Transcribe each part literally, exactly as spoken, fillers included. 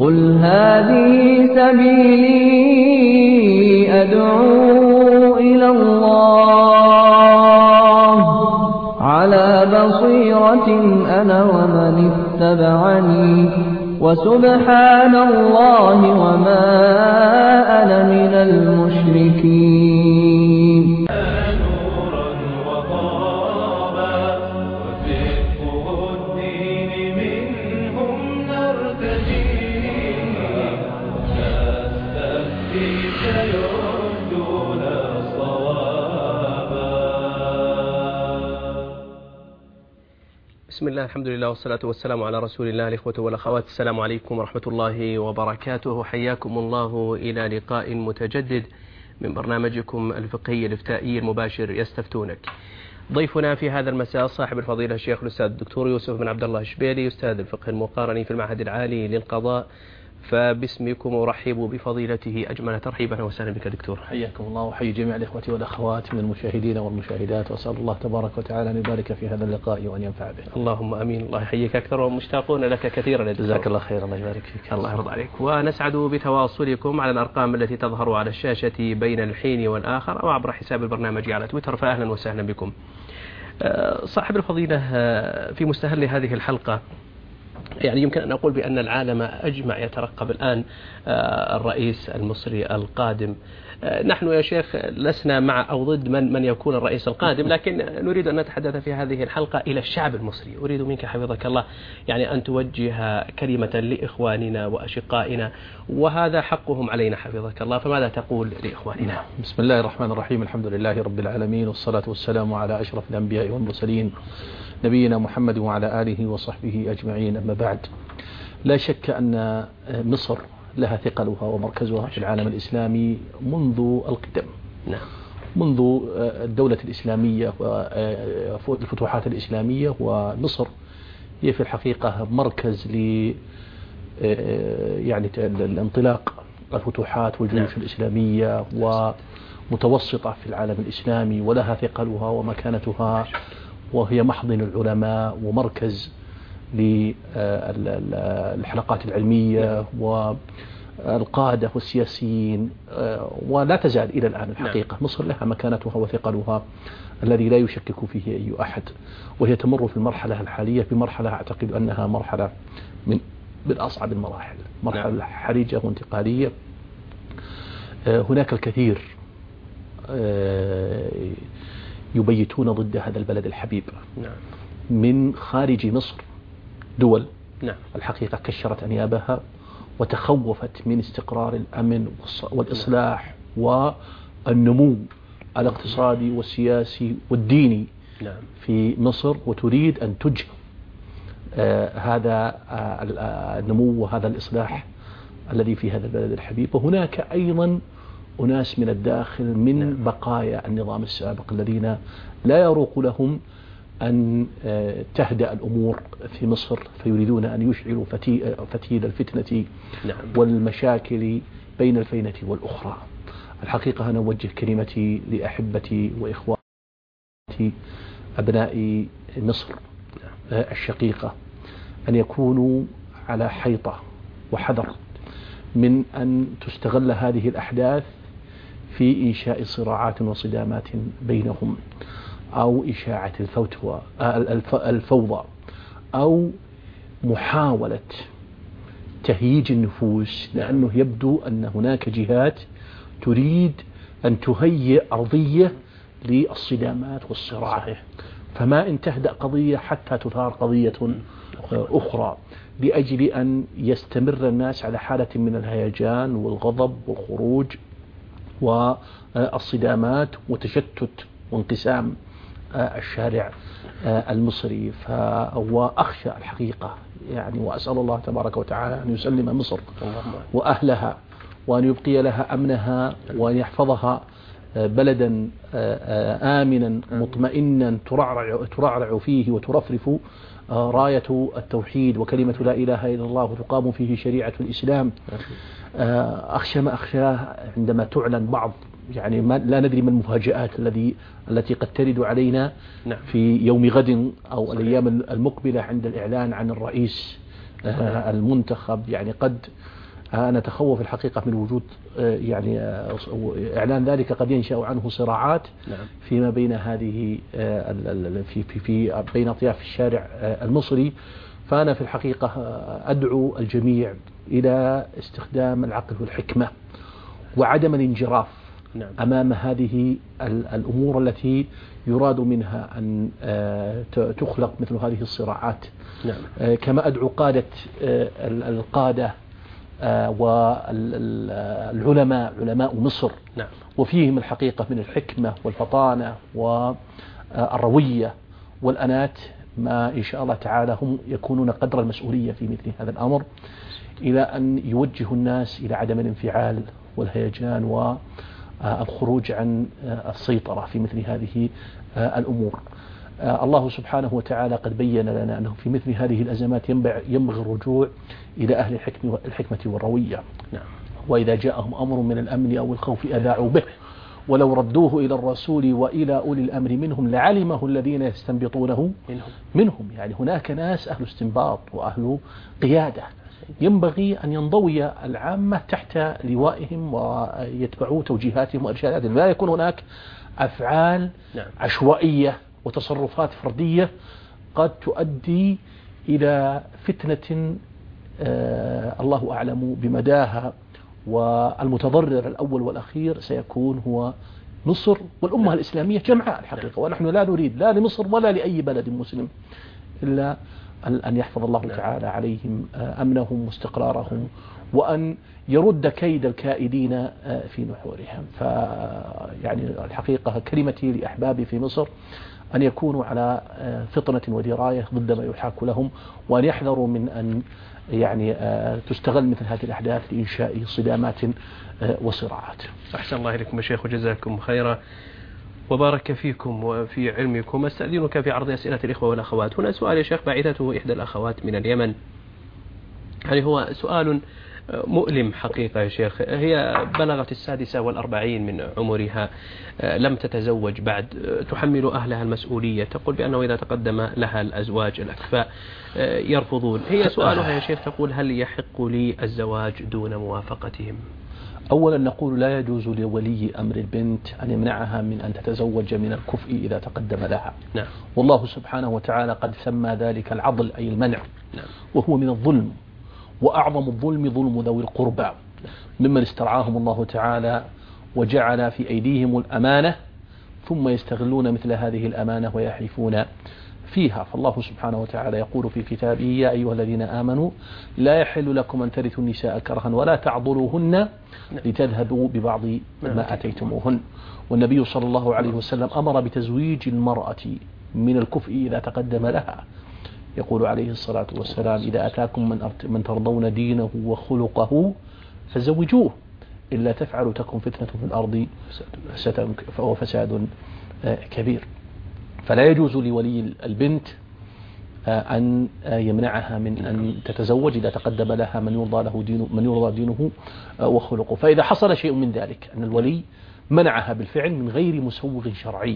قل هذه سبيلي أدعو إلى الله على بصيرة أنا ومن اتبعني وسبحان الله وما أنا من المشركين. بسم الله، الحمد لله، والصلاة والسلام على رسول الله. الإخوة والأخوات، السلام عليكم ورحمة الله وبركاته. حياكم الله إلى لقاء متجدد من برنامجكم الفقهي الإفتائي المباشر يستفتونك. ضيفنا في هذا المساء صاحب الفضيلة الشيخ الأستاذ الدكتور يوسف بن عبد الله الشبيلي، أستاذ الفقه المقارني في المعهد العالي للقضاء. فباسمكم أرحب بفضيلته أجمل ترحيبا وسهلا بك دكتور. حياكم الله وحيي جميع الإخوة والأخوات من المشاهدين والمشاهدات، وأسأل الله تبارك وتعالى أن يبارك في هذا اللقاء وأن ينفع به. اللهم أمين. الله يحييك أكثر ومشتاقون لك كثيرا. جزاك الله خير، الله يبارك فيك. الله يرضى عليك. ونسعد بتواصلكم على الأرقام التي تظهر على الشاشة بين الحين والآخر أو عبر حساب البرنامج على تويتر، فأهلا وسهلا بكم. صاحب الفضيلة، في مستهل هذه الحلقة يعني يمكن أن أقول بأن العالم أجمع يترقب الآن الرئيس المصري القادم. نحن يا شيخ لسنا مع أو ضد من من يكون الرئيس القادم، لكن نريد أن نتحدث في هذه الحلقة إلى الشعب المصري. أريد منك حفظك الله يعني أن توجه كلمة لإخواننا وأشقائنا، وهذا حقهم علينا حفظك الله، فماذا تقول لإخواننا؟ بسم الله الرحمن الرحيم، الحمد لله رب العالمين، والصلاة والسلام على أشرف الأنبياء والمرسلين نبينا محمد وعلى آله وصحبه أجمعين. أما بعد، لا شك أن مصر لها ثقلها ومركزها في العالم الإسلامي منذ القدم. نعم. منذ الدولة الإسلامية والفتوحات الإسلامية، ومصر هي في الحقيقة مركز ل يعني الانطلاق الفتوحات والجيوش نعم. الإسلامية، ومتوسطة في العالم الإسلامي، ولها ثقلها ومكانتها، وهي محضن العلماء ومركز للحلقات العلمية والقادة والسياسيين، ولا تزال إلى الآن الحقيقة. مصر لها مكانتها وثقلها الذي لا يشكك فيه أي أحد، وهي تمر في المرحلة الحالية بمرحلة أعتقد أنها مرحلة من من أصعب المراحل، مرحلة حرجة وانتقالية. هناك الكثير يبيتون ضد هذا البلد الحبيب. نعم. من خارج مصر دول نعم. الحقيقة كشرت أنيابها وتخوفت من استقرار الأمن والإصلاح نعم. والنمو الاقتصادي والسياسي والديني نعم. في مصر، وتريد أن تجهر آه هذا آه النمو وهذا الإصلاح الذي في هذا البلد الحبيب. وهناك أيضا أناس من الداخل من نعم. بقايا النظام السابق الذين لا يروق لهم أن تهدأ الأمور في مصر، فيريدون أن يشعلوا فتيل الفتنة نعم. والمشاكل بين الفينة والأخرى. الحقيقة أنا أوجه كلمتي لأحبتي وإخواتي أبناء مصر نعم. الشقيقة، أن يكونوا على حيطة وحذر من أن تستغل هذه الأحداث في إنشاء صراعات وصدامات بينهم، أو إشاعة الفوضى، أو محاولة تهييج النفوس، لأنه يبدو أن هناك جهات تريد أن تهيئ أرضية للصدامات والصراع، فما إن تهدأ قضية حتى تثار قضية أخرى، لأجل أن يستمر الناس على حالة من الهيجان والغضب والخروج والصدامات وتشتت وانقسام الشارع المصري. فأخشى الحقيقة يعني، وأسأل الله تبارك وتعالى أن يسلم مصر وأهلها، وأن يبقي لها أمنها، وأن يحفظها بلدا آمنا مطمئنا ترعرع, ترعرع فيه وترفرف راية التوحيد وكلمة لا إله إلا الله وتقام فيه شريعة الإسلام. أخشى ما أخشاه عندما تعلن بعض يعني ما لا ندري ما المفاجآت الذي التي قد ترد علينا نعم. في يوم غد أو الأيام المقبلة عند الإعلان عن الرئيس المنتخب. يعني قد أنا أتخوف الحقيقة من وجود يعني إعلان ذلك قد ينشأ عنه صراعات فيما بين هذه في في في بين أطياف الشارع المصري. فأنا في الحقيقة أدعو الجميع إلى استخدام العقل والحكمة وعدم الانجراف أمام هذه الأمور التي يراد منها أن تخلق مثل هذه الصراعات. كما أدعو قادة القادة والعلماء علماء مصر وفيهم الحقيقة من الحكمة والفطانة والروية والأنات ما إن شاء الله تعالى هم يكونون قدر المسؤولية في مثل هذا الأمر، إلى أن يوجهوا الناس إلى عدم الانفعال والهيجان والخروج عن السيطرة في مثل هذه الأمور. الله سبحانه وتعالى قد بين لنا أنه في مثل هذه الأزمات ينبغي الرجوع إلى أهل الحكمة والروية. وإذا جاءهم أمر من الأمن أو الخوف أذاعوا به ولو ردوه إلى الرسول وإلى أولي الأمر منهم لعلمه الذين يستنبطونه منهم, منهم. يعني هناك ناس أهل استنباط وأهل قيادة ينبغي أن ينضوي العامة تحت لوائهم ويتبعوا توجيهاتهم وإرشاداتهم، لا يكون هناك أفعال عشوائية وتصرفات فردية قد تؤدي إلى فتنة آه الله أعلم بمداها، والمتضرر الأول والأخير سيكون هو مصر والأمة الإسلامية جمعاء الحقيقة. ونحن لا نريد لا لمصر ولا لأي بلد مسلم إلا أن يحفظ الله تعالى عليهم أمنهم واستقرارهم، وأن يرد كيد الكائدين في نحورهم. فيعني الحقيقة كلمتي لأحبابي في مصر أن يكونوا على فطنة ودراية ضد ما يحاك لهم، وأن يحذروا من أن يعني تستغل مثل هذه الأحداث لإنشاء صدامات وصراعات. أحسن الله إليكم يا شيخ وجزاكم خيرا وبارك فيكم وفي علمكم. أستأذنك في عرض أسئلة الإخوة والأخوات. هنا سؤال يا شيخ بعثته إحدى الأخوات من اليمن، يعني هو سؤال مؤلم حقيقة يا شيخ. هي بلغت السادسة والأربعين من عمرها، لم تتزوج بعد، تحمل أهلها المسؤولية، تقول بأنه إذا تقدم لها الأزواج الأكفاء يرفضون. هي سؤالها يا شيخ تقول: هل يحق لي الزواج دون موافقتهم؟ أولا نقول لا يجوز لولي أمر البنت أن يمنعها من أن تتزوج من الكفء إذا تقدم لها. نعم. والله سبحانه وتعالى قد سمى ذلك العضل أي المنع. نعم. وهو من الظلم، وأعظم الظلم ظلم ذوي القربى ممن استرعاهم الله تعالى وجعل في أيديهم الأمانة ثم يستغلون مثل هذه الأمانة ويحلفون فيها. فالله سبحانه وتعالى يقول في كتابه: يا أيها الذين آمنوا لا يحل لكم أن ترثوا النساء كرها ولا تعضلوهن لتذهبوا ببعض ما أتيتموهن. والنبي صلى الله عليه وسلم أمر بتزويج المرأة من الكفء إذا تقدم لها، يقول عليه الصلاة والسلام: إذا أتاكم من من ترضون دينه وخلقه فزوجوه، إلا تفعلوا تكن فتنة في الأرض فهو فساد كبير. فلا يجوز لولي البنت أن يمنعها من أن تتزوج إذا تقدم لها من يرضى له دينه من يرضى دينه وخلقه. فإذا حصل شيء من ذلك أن الولي منعها بالفعل من غير مسوغ شرعي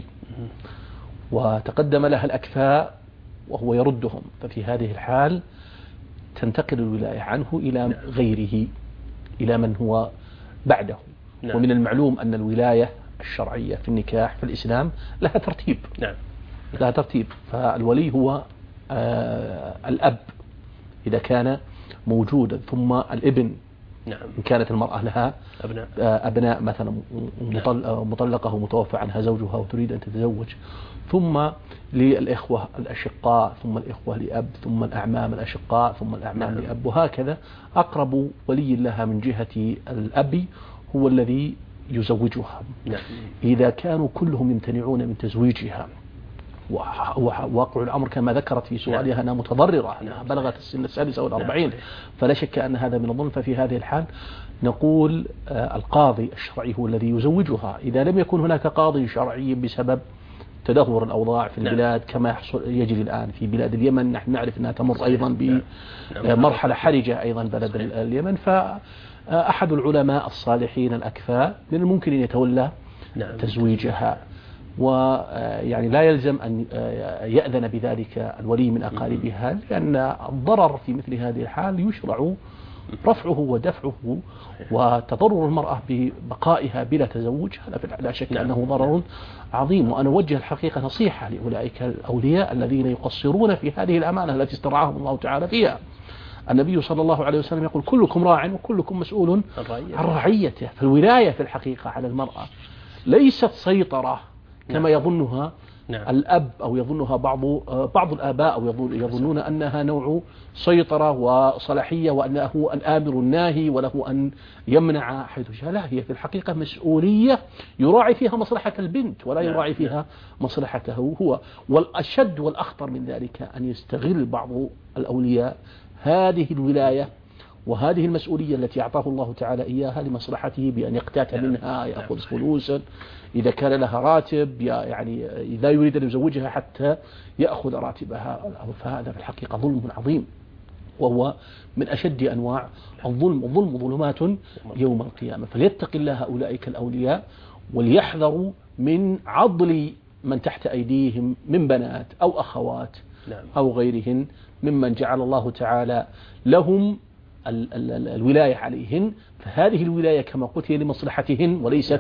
وتقدم لها الأكفاء وهو يردهم، ففي هذه الحال تنتقل الولاية عنه إلى غيره، إلى من هو بعده. نعم. ومن المعلوم أن الولاية الشرعية في النكاح في الإسلام لها ترتيب. نعم. لها ترتيب. فالولي هو آه الأب إذا كان موجودا، ثم الابن. نعم. إن كانت المرأة لها أبناء, آه أبناء مثلا مطلقة ومتوفى عنها زوجها وتريد أن تتزوج، ثم للإخوة الأشقاء، ثم الإخوة لأب، ثم الأعمام الأشقاء، ثم الأعمام نعم. لأب، وهكذا. أقرب ولي لها من جهة الأب هو الذي يزوجها. نعم. إذا كانوا كلهم يمتنعون من تزويجها، وواقع الأمر كما ذكرت في سؤالها أنها متضررة، أنها بلغت السن السادسة والأربعين، فلا شك أن هذا من الظلم. ففي هذه الحال نقول آه القاضي الشرعي هو الذي يزوجها. إذا لم يكن هناك قاضي شرعي بسبب تدهور الأوضاع في البلاد كما يحصل يجري الآن في بلاد اليمن، نحن نعرف أنها تمر أيضا بمرحلة حرجة أيضا بلد اليمن، فأحد العلماء الصالحين الأكفاء من الممكن أن يتولى تزويجها. ويعني لا يلزم أن يأذن بذلك الولي من أقاربها، لأن الضرر في مثل هذه الحال يشرع رفعه ودفعه، وتضرر المرأة ببقائها بلا تزوج هذا لا شك أنه ضرر عظيم. وأنا أوجه الحقيقة نصيحة لأولئك الأولياء الذين يقصرون في هذه الأمانة التي استرعاهم الله تعالى فيها. النبي صلى الله عليه وسلم يقول كلكم راع وكلكم مسؤول عن رعيته. فالولاية في الحقيقة على المرأة ليست سيطرة كما يظنها نعم. الأب أو يظنها بعض بعض الآباء أو يظنون أنها نوع سيطرة وصلاحية وأنه الآمر الناهي وله أن يمنع حيث شاء. لا، هي في الحقيقة مسؤولية يراعي فيها مصلحة البنت ولا يراعي فيها مصلحته هو. والأشد والأخطر من ذلك أن يستغل بعض الأولياء هذه الولاية وهذه المسؤولية التي أعطاه الله تعالى إياها لمصلحته بأن يقتات منها، يأخذ فلوسا إذا كان لها راتب، يعني إذا يريد أن يزوجها حتى يأخذ راتبها. فهذا في الحقيقة ظلم عظيم، وهو من أشد أنواع الظلم. الظلم ظلمات يوم القيامة. فليتق الله أولئك الأولياء وليحذروا من عضل من تحت أيديهم من بنات أو أخوات أو غيرهن ممن جعل الله تعالى لهم الولاية عليهن. فهذه الولاية كما قلت هي لمصلحتهن وليست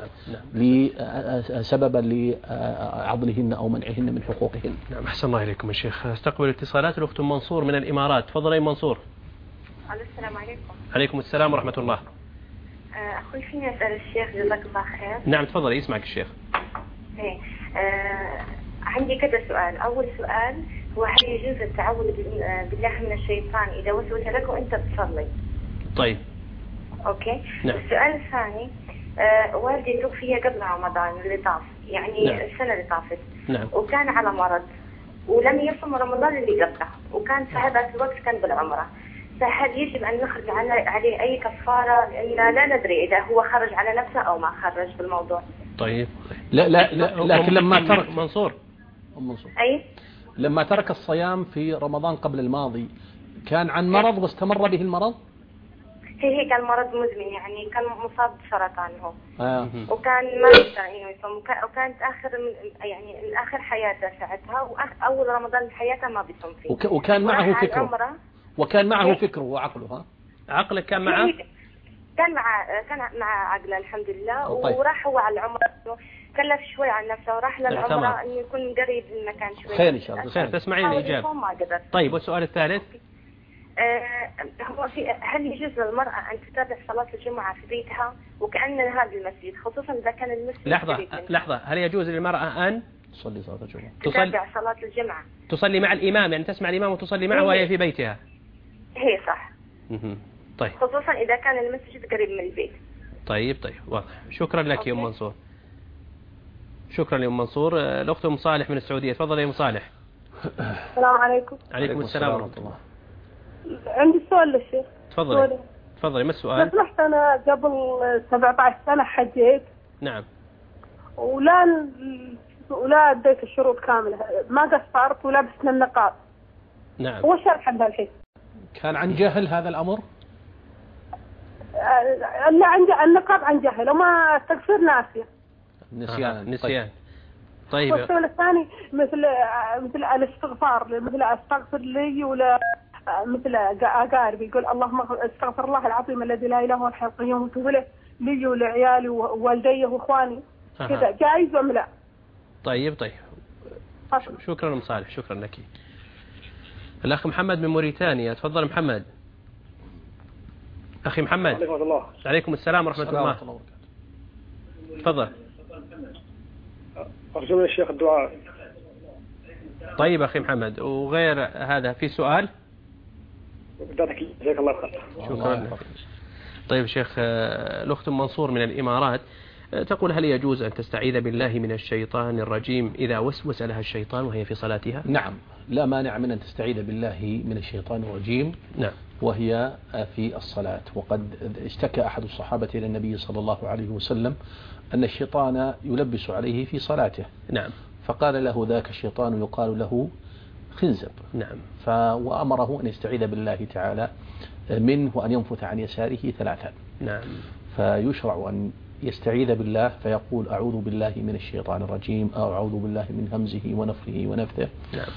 سببا لعضلهن أو منعهن من حقوقهن. نعم، أحسن الله إليكم يا شيخ. استقبل اتصالات الأخت منصور من الإمارات. تفضل يا منصور. السلام عليكم. عليكم السلام ورحمة الله. أخوي فيني أسأل الشيخ جزاك الله خير. نعم تفضل، يسمعك الشيخ. إيه آه عندي كذا سؤال. أول سؤال هو هل يجوز التعوذ بالله من الشيطان إذا وسوس لك وأنت بتصلي؟ طيب. أوكي. نعم. السؤال الثاني آه والدي توفي قبل رمضان اللي طاف، يعني نعم. السنة اللي طافت. نعم. وكان على مرض ولم يصم رمضان اللي قبله، وكان في هذا الوقت كان بالعمرة. فهل يجب أن نخرج عليه أي كفارة؟ لأن لا ندري إذا هو خرج على نفسه أو ما خرج بالموضوع. طيب. لا لا, لا لكن لما ترك منصور منصور أي لما ترك الصيام في رمضان قبل الماضي كان عن مرض واستمر به المرض؟ هي هي كان مرض مزمن، يعني كان مصاب بسرطان هو. آه. وكان ما يقدر انه يصوم، وكانت اخر من يعني من اخر حياته ساعتها، واول رمضان حياته ما بيصوم فيه. وك وكان معه فكره وكان معه فكره وعقله. ها عقلك كان معه؟ كان مع كان مع عقله الحمد لله. طيب. وراح هو على العمره، كلف شوي عن نفسه وراح للعمره انه يكون قريب المكان شوي. خير ان شاء الله. خير، تسمعين الاجابه. طيب، والسؤال الثالث؟ آه هو في هل يجوز للمرأة أن تتابع صلاة الجمعة في بيتها وكأن هذا المسجد، خصوصا إذا كان المسجد لحظة لحظة هل يجوز للمرأة أن تصلي صلاة الجمعة تتابع صلاة الجمعة تصلي مع الإمام، يعني تسمع الإمام وتصلي معه وهي في بيتها؟ هي صح. طيب، خصوصا إذا كان المسجد قريب من البيت. طيب طيب واضح. شكرا لك يا أم منصور. شكرا يا أم منصور. الأخت أم صالح من السعودية. تفضل يا أم صالح. السلام عليكم. عليكم السلام ورحمة الله. عندي سؤال للشيخ. تفضلي. تفضلي، ما السؤال؟ رحت أنا قبل سبعة عشر سنة حجيت. نعم. ولا ولا أديت الشروط كاملة، ما قصرت ولا لبسنا النقاب. نعم. هو شرح لها الحين. كان عن جهل هذا الأمر؟ لا، عن النقاب عن جهل وما تقصير ناسية. نسيان. آه. نسيان. طيب. والسؤال الثاني مثل مثل الاستغفار، مثل استغفر لي ولا مثل أقارب يقول اللهم استغفر الله العظيم الذي لا إله إلا هو الحي القيوم وتوب له لي ولعيالي ووالدي وإخواني. أه. كذا جائز ولا لا؟ طيب طيب. شكرا أم صالح، شكرا لك. الأخ محمد من موريتانيا. تفضل محمد. أخي محمد. عليكم الله. عليكم السلام ورحمة الله. الله. تفضل. أرجو من الشيخ الدعاء. طيب أخي محمد، وغير هذا في سؤال؟ جزاك الله خير. شكرا لك. طيب شيخ، الأخت منصور من الإمارات تقول هل يجوز أن تستعيذ بالله من الشيطان الرجيم إذا وسوس لها الشيطان وهي في صلاتها؟ نعم، لا مانع من أن تستعيذ بالله من الشيطان الرجيم. نعم. وهي في الصلاة. وقد اشتكى أحد الصحابة إلى النبي صلى الله عليه وسلم أن الشيطان يلبس عليه في صلاته. نعم. فقال له ذاك الشيطان يقال له خنزب. نعم. وأمره أن يستعيذ بالله تعالى منه وأن ينفث عن يساره ثلاثا. نعم. فيشرع أن يستعيذ بالله فيقول أعوذ بالله من الشيطان الرجيم أو أعوذ بالله من همزه ونفخه ونفثه. نعم.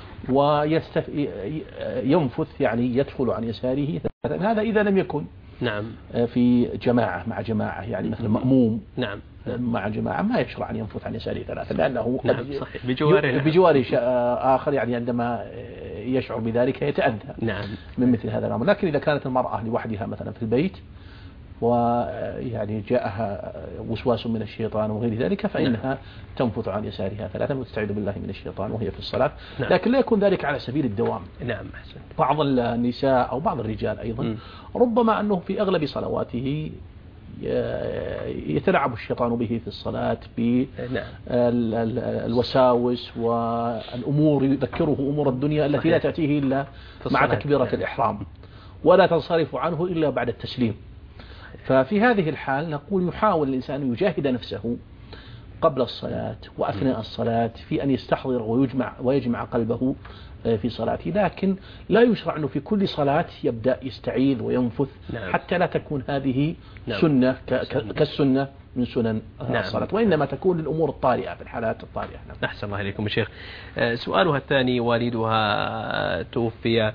وينفث يعني يدخل عن يساره. هذا إذا لم يكن نعم في جماعة مع جماعة يعني مثل مأموم نعم مع جماعة ما يشرع أن ينفث عن يساره ثلاثة لأنه نعم صحيح بجواره بجواره آخر يعني عندما يشعر بذلك يتأذى نعم من مثل هذا الأمر. لكن إذا كانت المرأة لوحدها مثلا في البيت ويعني جاءها وسواس من الشيطان وغير ذلك فإنها نعم. تنفث عن يسارها ثلاثا وتستعيذ بالله من الشيطان وهي في الصلاة. نعم. لكن لا يكون ذلك على سبيل الدوام. نعم أحسن. بعض النساء أو بعض الرجال أيضا م. ربما أنه في أغلب صلواته يتلعب الشيطان به في الصلاة بالوساوس والأمور يذكره أمور الدنيا التي صحيح. لا تأتيه إلا مع تكبيرة يعني. الإحرام ولا تنصرف عنه إلا بعد التسليم. ففي هذه الحال نقول يحاول الإنسان أن يجاهد نفسه قبل الصلاة وأثناء الصلاة في أن يستحضر ويجمع, ويجمع قلبه في صلاته. لكن لا يشرع أنه في كل صلاة يبدأ يستعيذ وينفث نعم. حتى لا تكون هذه نعم. سنة كالسنة من سنن نعم. الصلاة وإنما تكون الأمور الطارئة في الحالات الطارئة. نعم. أحسن الله إليكم يا شيخ. سؤالها الثاني والدها توفي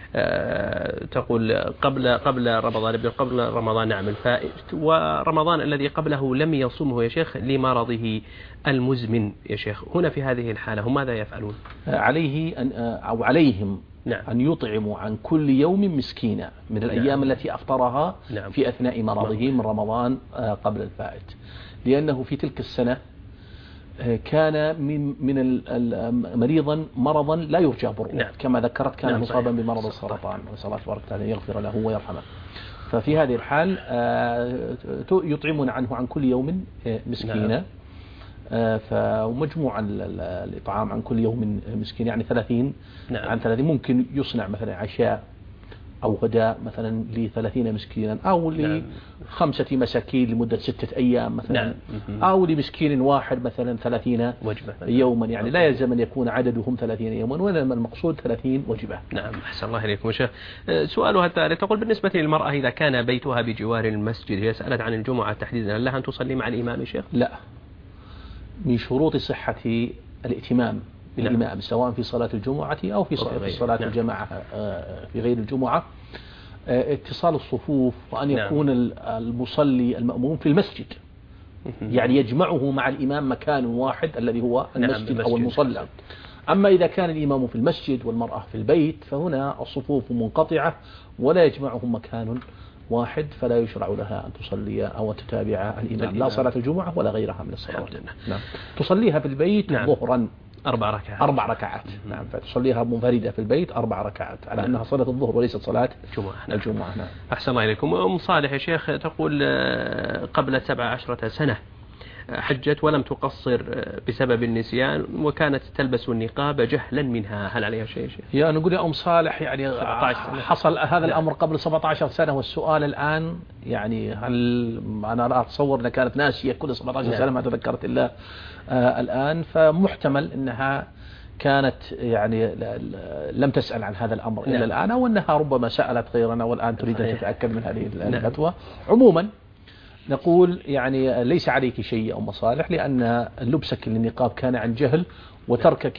تقول قبل قبل رمضان قبل رمضان نعم الفائت ورمضان الذي قبله لم يصومه يا شيخ لمرضه المزمن يا شيخ. هنا في هذه الحالة هم ماذا يفعلون؟ عليه أن أو عليهم نعم. أن يطعموا عن كل يوم مسكينا من الأيام نعم. التي أفطرها نعم. في أثناء مرضه من رمضان قبل الفائت لأنه في تلك السنة كان من من مريضا مرضا لا يرجى بره نعم. كما ذكرت كان نعم مصابا بمرض السرطان نسأل الله تبارك وتعالى يغفر له ويرحمه. ففي هذه الحال يطعمون عنه عن كل يوم مسكينا نعم. فمجموع الإطعام عن كل يوم مسكين يعني ثلاثين نعم. عن ثلاثين ممكن يصنع مثلا عشاء أو غداء مثلا لثلاثين مسكينا أو نعم. لخمسة مساكين لمدة ستة أيام مثلا نعم. أو لمسكين واحد مثلا ثلاثين وجبة يوما يعني لا يلزم أن يكون عددهم ثلاثين يوما وإنما المقصود ثلاثين وجبة. نعم أحسن الله إليكم شيخ. سؤالها الثالث تقول بالنسبة للمرأة إذا كان بيتها بجوار المسجد هي سألت عن الجمعة تحديدا لها أن تصلي مع الإمام شيخ؟ لا من شروط صحة الائتمام بالإمام نعم. سواء في صلاة الجمعة أو في صلاة نعم. الجماعة في غير الجمعة اتصال الصفوف وأن نعم. يكون المصلي المأموم في المسجد يعني يجمعه مع الإمام مكان واحد الذي هو المسجد نعم. أو المصلى. أما إذا كان الإمام في المسجد والمرأة في البيت فهنا الصفوف منقطعة ولا يجمعهم مكان واحد فلا يشرع لها أن تصلي أو تتابع الإمام لا صلاة الجمعة ولا غيرها من الصلوات. نعم. تصليها في البيت نعم. ظهرا أربع ركعات أربع ركعات نعم فتصليها منفردة في البيت أربع ركعات على نعم. أنها صلاة الظهر وليست صلاة الجمعة. الجمعة نعم. أحسن الله إليكم. أم صالح يا شيخ تقول قبل سبع عشرة سنة حجت ولم تقصر بسبب النسيان وكانت تلبس النقاب جهلا منها هل عليها شيء شيء؟ يا نقول يا أم صالح يعني حصل هذا الأمر قبل سبعة عشر سنة والسؤال الآن يعني هل أنا لا أتصور أنها كانت ناسية كل سبعة عشر سنة ما تذكرت إلا آه الآن فمحتمل أنها كانت يعني لم تسأل عن هذا الأمر إلا الآن أو أنها ربما سألت غيرنا والآن تريد أن تتأكد من هذه الفتوى. عموما نقول يعني ليس عليك شيء يا أم صالح لأن لبسك للنقاب كان عن جهل وتركك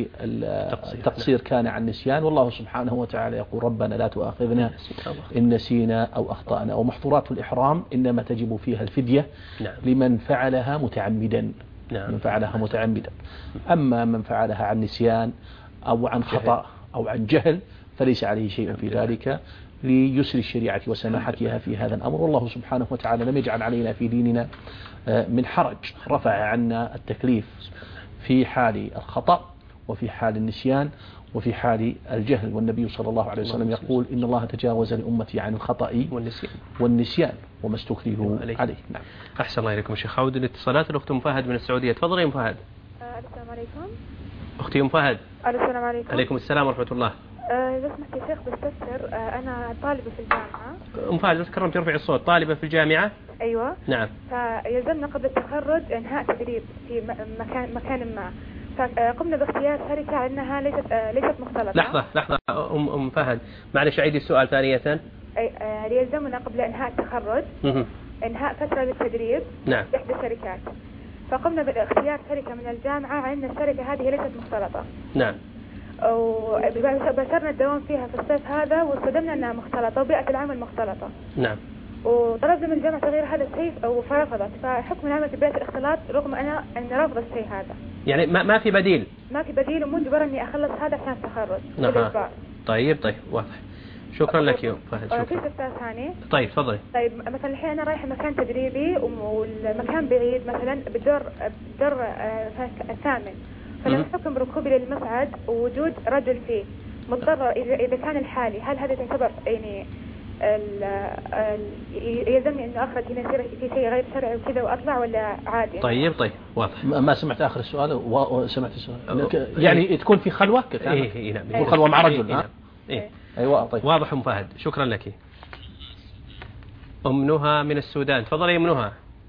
للتقصير كان عن نسيان والله سبحانه وتعالى يقول ربنا لا تؤاخذنا إن نسينا أو أخطأنا ومحظورات الإحرام إنما تجب فيها الفدية لمن فعلها متعمدا من فعلها متعمدا. أما من فعلها عن نسيان أو عن خطأ أو عن جهل فليس عليه شيء في ذلك ليسر الشريعة وسماحتها في هذا الأمر والله سبحانه وتعالى لم يجعل علينا في ديننا من حرج رفع عنا التكليف في حال الخطأ وفي حال النسيان وفي حال الجهل والنبي صلى الله عليه وسلم يقول إن الله تجاوز لأمتي عن الخطأ والنسيان, والنسيان وما استكرهوا عليه. نعم. أحسن الله إليكم شيخ. عود الاتصالات الأخت أم فهد من السعودية. تفضلي يا أم فهد. السلام عليكم. أختي أم فهد. السلام عليكم. عليكم السلام ورحمة الله. إذا سمحت يا شيخ بستفسر أنا طالبة في الجامعة. أم فهد بس كرمت ترفعي الصوت. طالبة في الجامعة؟ أيوة. نعم. فيلزمنا قبل التخرج إنهاء تدريب في مكان مكان ما. فقمنا باختيار شركة على أنها ليست ليست مختلطة. لحظة لحظة أم أم فهد معلش عيدي السؤال ثانية. يلزمنا قبل إنهاء التخرج إنهاء فترة للتدريب نعم. في إحدى الشركات، فقمنا باختيار شركة من الجامعة على أن الشركة هذه ليست مختلطة. نعم. وبشرنا الدوام فيها في الصيف هذا واصطدمنا أنها مختلطة وبيئة العمل مختلطة. نعم. وطلبنا من الجامعة تغيير هذا الشيء فرفضت، فحكم العمل في بيئة الاختلاط رغم أنا أن رافض الشيء هذا. يعني ما ما في بديل. ما في بديل ومجبر إني أخلص هذا عشان التخرج. نعم. طيب طيب واضح. شكرا لك يا فهد. شكرا. في أستاذ ثاني. طيب تفضلي. طيب مثلا الحين أنا رايحة مكان تدريبي والمكان بعيد مثلا بالدور بالدور الثامن، فلما حكم ركوبي للمصعد ووجود رجل فيه مضطر إذا إذا كان الحالي، هل هذا تعتبر يعني يلزمني إنه أخرج هنا في شيء غير شرعي وكذا وأطلع ولا عادي؟ طيب طيب واضح. ما سمعت آخر السؤال وسمعت السؤال يعني إيه؟ تكون في خلوة كذا؟ إيه إيه نعم. تكون خلوة مع رجل. إيه ها؟ إيه. أيوة طيب. واضح أم فهد. شكرا لك. أم نهى من السودان، تفضلي يا أم نهى.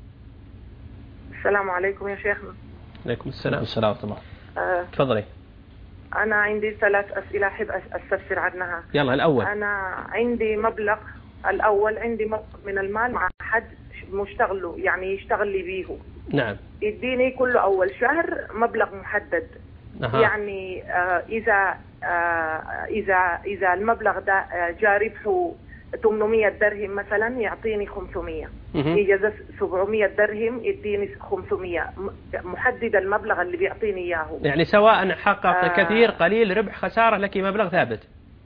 السلام عليكم يا شيخنا. عليكم السلام. السلام ورحمة الله. أه تفضلي. أنا عندي ثلاث أسئلة أحب أستفسر عنها. يلا الأول. أنا عندي مبلغ، الأول عندي مبلغ من المال مع حد مشتغله يعني يشتغل لي بيه. نعم. يديني كل أول شهر مبلغ محدد. أه. يعني آه إذا آه إذا إذا المبلغ ده آه جاء ربحه ثمانمئة درهم مثلا يعطيني خمسمئة، إذا سبعمئة درهم يديني خمسمئة، محدد المبلغ اللي بيعطيني إياه. يعني سواء حقق آه كثير قليل ربح خسارة لك مبلغ ثابت.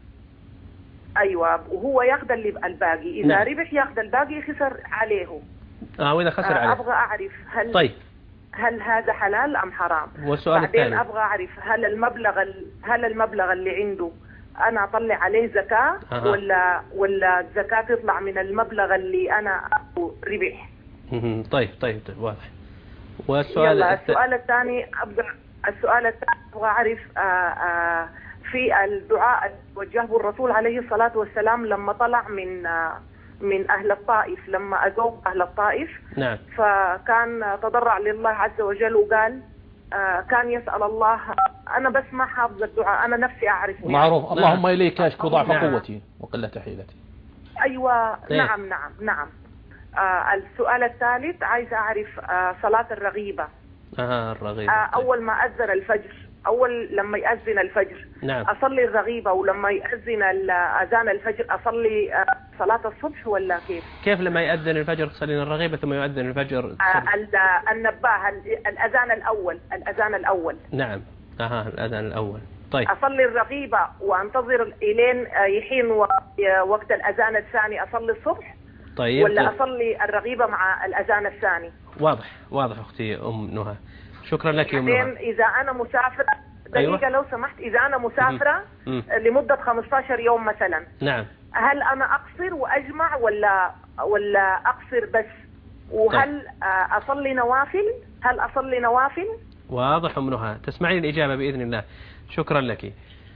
أيوة، وهو ياخذ اللي الباقي، إذا نعم. ربح ياخذ الباقي، خسر عليه. آه وإذا خسر آه عليه. أبغى أعرف هل طيب هل هذا حلال أم حرام؟ والسؤال بعدين الثاني أبغى أعرف هل المبلغ هل المبلغ اللي عنده أنا أطلع عليه زكاة أه. ولا ولا الزكاة تطلع من المبلغ اللي أنا ربح. طيب طيب طيب واضح. والسؤال يلا السؤال الثاني أبغى السؤال الثاني أبغى أعرف آآ آآ في الدعاء اللي وجهه الرسول عليه الصلاة والسلام لما طلع من من أهل الطائف، لما أجوا أهل الطائف. نعم. فكان تضرع لله عز وجل وقال آه كان يسأل الله، أنا بس ما حافظ الدعاء، أنا نفسي أعرف معروف يعني. اللهم إليك أشكو ضعف نعم. قوتي وقلة حيلتي. أيوة إيه؟ نعم نعم نعم. آه السؤال الثالث عايز أعرف آه صلاة الرغيبة. آه الرغيبة. آه أول ما أذن الفجر، أول لما يأذن الفجر نعم. أصلي الرغيبة، ولما يأذن أذان الفجر أصلي آه صلاة الصبح ولا كيف؟ كيف لما يأذن الفجر تصلين الرغيبة ثم يؤذن الفجر؟ آه النباه الأذان الأول الأذان الأول. نعم. أها الأذان الأول. طيب. أصلي الرغيبة وأنتظر إلين يحين وقت الأذان الثاني أصلي الصبح. طيب. ولا طيب. أصلي الرغيبة مع الأذان الثاني؟ واضح واضح أختي أم نهى. شكرا لك يا أم نهى. إذا أنا مسافرة دقيقة أيوة. لو سمحت، إذا أنا مسافرة م- م. لمدة خمسة عشر يوم مثلا. نعم. هل أنا أقصر وأجمع ولا ولا أقصر بس؟ وهل طيب. أصلي نوافل؟ هل أصلي نوافل؟ واضح أم نهى، تسمعين الإجابة بإذن الله. شكرا لك.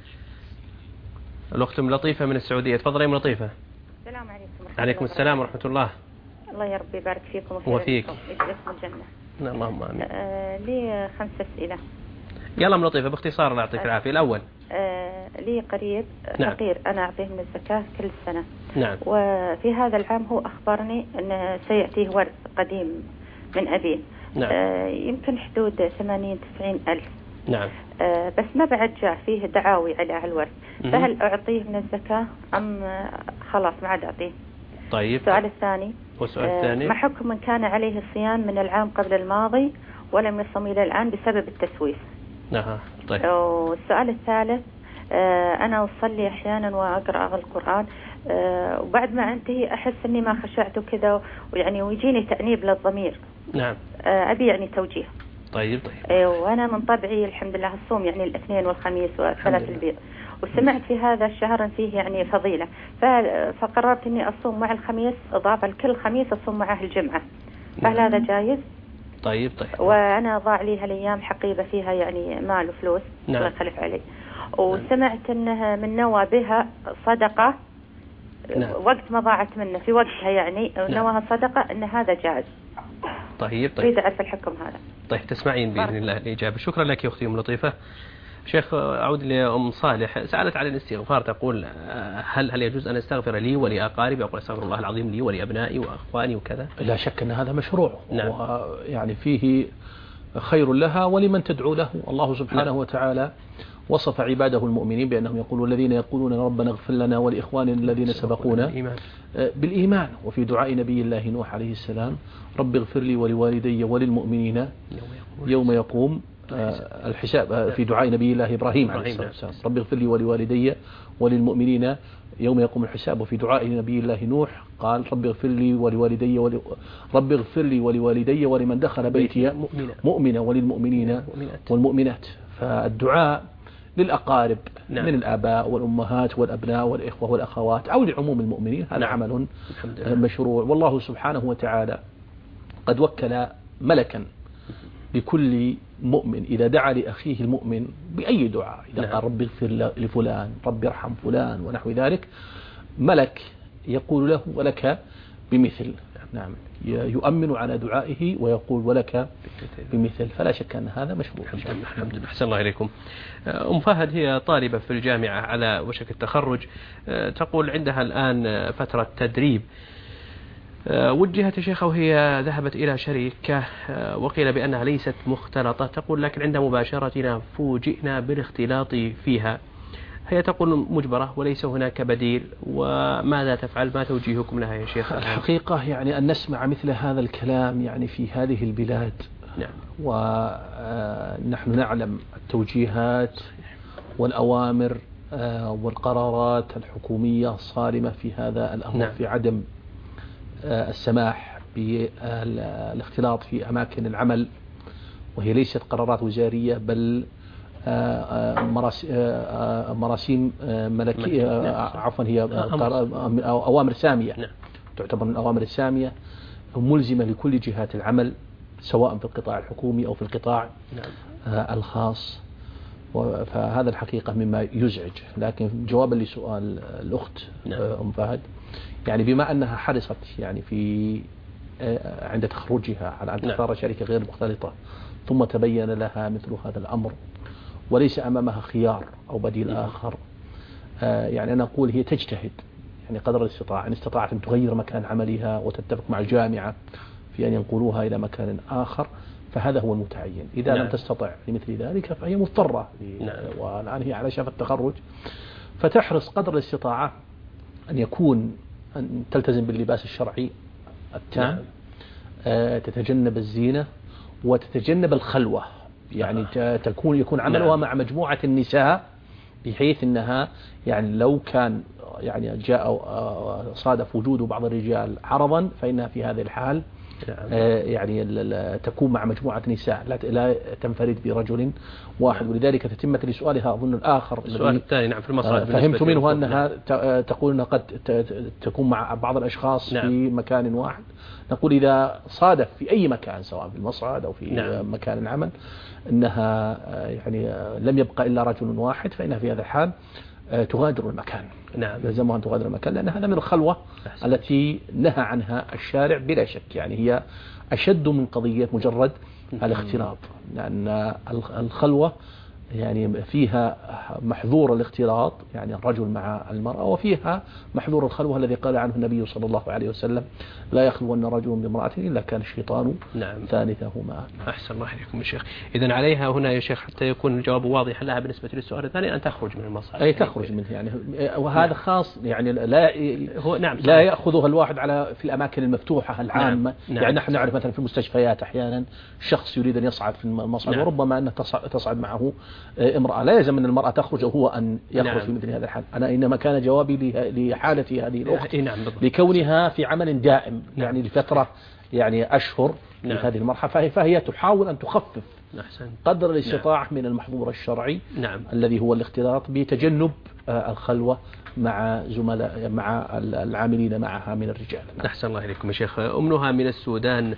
الأخت أم لطيفة من السعودية، تفضلي أم لطيفة. السلام عليكم. عليكم السلام ورحمة الله. الله يا رب يبارك فيكم وفيك. ويجزاكم الجنة. نعم اللهم آمين. آه لي خمس أسئلة. يلا أم لطيفة باختصار الله يعطيك العافية. الأول. آه لي قريب نعم. فقير أنا أعطيه من الزكاة كل سنة. نعم. وفي هذا العام هو أخبرني أن سيأتيه ورث قديم من أبيه. نعم. آه يمكن حدود ثمانين تسعين ألف. نعم. آه بس ما بعد جاء فيه دعاوي على الورث، فهل أعطيه من الزكاة أم خلاص ما عاد أعطيه؟ طيب. السؤال الثاني. والسؤال الثاني. ما حكم من كان عليه الصيام من العام قبل الماضي ولم يصم إلى الآن بسبب التسويف؟ نعم. طيب. والسؤال الثالث، آه أنا أصلي أحيانا وأقرأ القرآن، آه وبعد ما أنتهي أحس أني ما خشعت كذا ويعني ويجيني تأنيب للضمير. نعم. آه أبي يعني توجيه. طيب طيب. آه وأنا من طبعي الحمد لله الصوم يعني الاثنين والخميس وثلاث البيض، وسمعت في هذا الشهر فيه يعني فضيلة، فقررت أني أصوم مع الخميس إضافة لكل خميس أصوم معه الجمعة، فهل هذا جايز؟ طيب طيب. وأنا ضاع لي هالأيام حقيبة فيها يعني مال وفلوس. نعم. الله يخلف علي. وسمعت أنها من نوى بها صدقة. نعم. وقت ما ضاعت منه في وقتها يعني نواها صدقة، أن هذا جائز. طيب طيب. أريد أعرف الحكم هذا. طيب تسمعين بإذن الله الإجابة. شكرا لك يا أختي أم لطيفة. شيخ أعود لأم صالح، سألت عن الاستغفار، تقول هل هل يجوز أن أستغفر لي ولأقاربي، أقول أستغفر الله العظيم لي ولأبنائي وأخواني وكذا؟ لا شك أن هذا مشروع، نعم. ويعني فيه خير لها ولمن تدعو له. الله سبحانه نعم. وتعالى وصف عباده المؤمنين بأنهم يقولون الذين يقولون ربنا اغفر لنا ولإخواننا الذين سبقونا بالإيمان. بالإيمان. وفي دعاء نبي الله نوح عليه السلام رب اغفر لي ولوالدي وللمؤمنين يوم يقوم الحساب. في دعاء نبي الله إبراهيم عليه السلام رب اغفر لي ولوالدي وللمؤمنين يوم يقوم الحساب. وفي دعاء نبي الله نوح قال رب اغفر لي ولوالدي ول... رب اغفر لي ولوالدي ولمن دخل بيتي مؤمنا وللمؤمنين والمؤمنات. فالدعاء للأقارب نعم. من الآباء والأمهات والأبناء والإخوة والأخوات أو لعموم المؤمنين هذا نعم. عمل مشروع. والله سبحانه وتعالى قد وكل ملكا لكل مؤمن إذا دعا لأخيه المؤمن بأي دعاء، إذا نعم. قال رب اغفر لفلان رب ارحم فلان ونحو ذلك، ملك يقول له ولك بمثل. نعم. يؤمن على دعائه ويقول ولك بمثل. فلا شك أن هذا مشروع. الحمد لله. أحسن الله إليكم. أم فهد هي طالبة في الجامعة على وشك التخرج، تقول عندها الآن فترة تدريب، وجهت شيخة وهي ذهبت إلى شركة وقيل بأنها ليست مختلطة، تقول لكن عند مباشرتنا فوجئنا بالاختلاط فيها. هي تقول مجبرة وليس هناك بديل، وماذا تفعل؟ ما توجيهكم لها يا شيخ؟ الحقيقة يعني أن نسمع مثل هذا الكلام يعني في هذه البلاد نعم. ونحن نعلم التوجيهات والأوامر والقرارات الحكومية الصارمة في هذا الأمر نعم. في عدم السماح بالاختلاط في أماكن العمل، وهي ليست قرارات وزارية بل مراسيم ملكية، عفوا هي أوامر سامية تعتبر من الأوامر السامية ملزمة لكل جهات العمل سواء في القطاع الحكومي أو في القطاع الخاص. فهذا الحقيقة مما يزعج. لكن جوابا لسؤال الأخت أم فهد، يعني بما أنها حرصت يعني في عند تخرجها على أن تختار شركة غير مختلطة ثم تبين لها مثل هذا الأمر وليس أمامها خيار أو بديل آخر، يعني أنا أقول هي تجتهد يعني قدر الاستطاعة، إن استطاعت أن تغير مكان عملها وتتفق مع الجامعة في أن ينقلوها إلى مكان آخر فهذا هو المتعين. إذا نعم. لم تستطع لمثل ذلك فهي مضطرة نعم. والآن هي على شفا التخرج، فتحرص قدر الاستطاعة أن يكون أن تلتزم باللباس الشرعي التام نعم. آه تتجنب الزينة وتتجنب الخلوة، يعني آه. تكون يكون عملها نعم. مع مجموعة النساء بحيث أنها يعني لو كان يعني جاء صادف وجود بعض الرجال عرضا فإنها في هذه الحال آه يعني تكون مع مجموعة نساء لا لا تنفرد برجل واحد. ولذلك تتمة لسؤالها أظن الآخر السؤال الثاني نعم في المصرف فهمت منه أنها نعم. تقول أنها قد تكون مع بعض الأشخاص نعم. في مكان واحد. نقول إذا صادف في أي مكان سواء في المصعد أو في نعم. مكان العمل أنها يعني لم يبقى إلا رجل واحد فإنها في هذا الحال تغادر المكان نعم. لازمها أن تغادر المكان لأن هذا من الخلوة أحسن. التي نهى عنها الشارع بلا شك، يعني هي أشد من قضية مجرد الاختلاط، لأن الخلوة يعني فيها محظور الاختلاط يعني الرجل مع المرأة، وفيها محظور الخلوة الذي قال عنه النبي صلى الله عليه وسلم لا يخلون رجل بامرأة إلا كان الشيطان نعم. ثالثهما. أحسن الله إليكم يا شيخ. إذن عليها هنا يا شيخ حتى يكون الجواب واضحا لها بالنسبة للسؤال الثاني أن تخرج من المصعد. أي تخرج منه يعني، وهذا نعم. خاص يعني لا هو نعم لا يأخذها الواحد على في الأماكن المفتوحة العامة نعم. يعني نحن نعرف مثلا في المستشفيات أحيانا شخص يريد أن يصعد في المصعد نعم. وربما أن تصعد معه امرأة، لا يلزم أن المرأة تخرج وهو أن يخرج نعم. في مثل هذا الحال. أنا إنما كان جوابي لحالة هذه الأخت نعم. لكونها في عمل دائم نعم. يعني لفترة يعني أشهر نعم. في هذه المرحلة فهي, فهي تحاول أن تخفف أحسن. قدر الاستطاعة نعم. من المحظور الشرعي نعم. الذي هو الاختلاط بتجنب الخلوة مع زملاء مع العاملين معها من الرجال نعم. أحسن الله إليكم يا شيخ. أمنها من السودان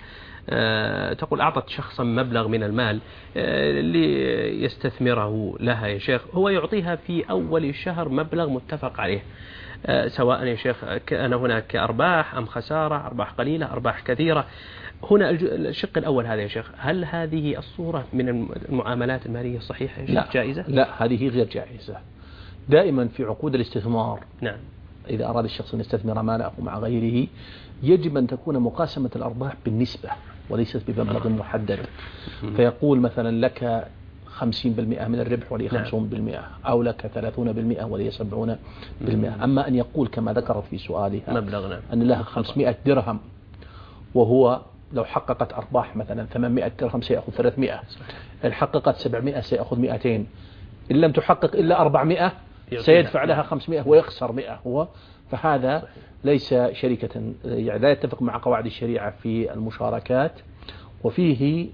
أه تقول أعطت شخصا مبلغ من المال أه ليستثمره لها يا شيخ، هو يعطيها في أول الشهر مبلغ متفق عليه، سواء يا شيخ كان هناك أرباح أم خسارة، أرباح قليلة أرباح كثيرة. هنا الشق الأول هذا يا شيخ، هل هذه الصورة من المعاملات المالية الصحيحة يا شيخ لا جائزة؟ لا، هذه غير جائزة. دائما في عقود الاستثمار نعم إذا أراد الشخص أن يستثمر ماله مع غيره يجب أن تكون مقاسمة الأرباح بالنسبة وليست بمبلغ محدد. فيقول مثلا لك خمسين بالمئة من الربح ولي خمسون بالمئة أو لك ثلاثون بالمئة ولي سبعون بالمئة. أما أن يقول كما ذكرت في سؤالها مبلغنا أن لها خمسمائة درهم وهو لو حققت أرباح مثلا ثمانمائة درهم سيأخذ ثلاثمائة، إن حققت سبعمائة سيأخذ مئتين، إن لم تحقق إلا أربعمائة سيدفع لها خمسمائة ويخسر مئة هو. فهذا ليس شركة، يعني لا يتفق مع قواعد الشريعة في المشاركات، وفيه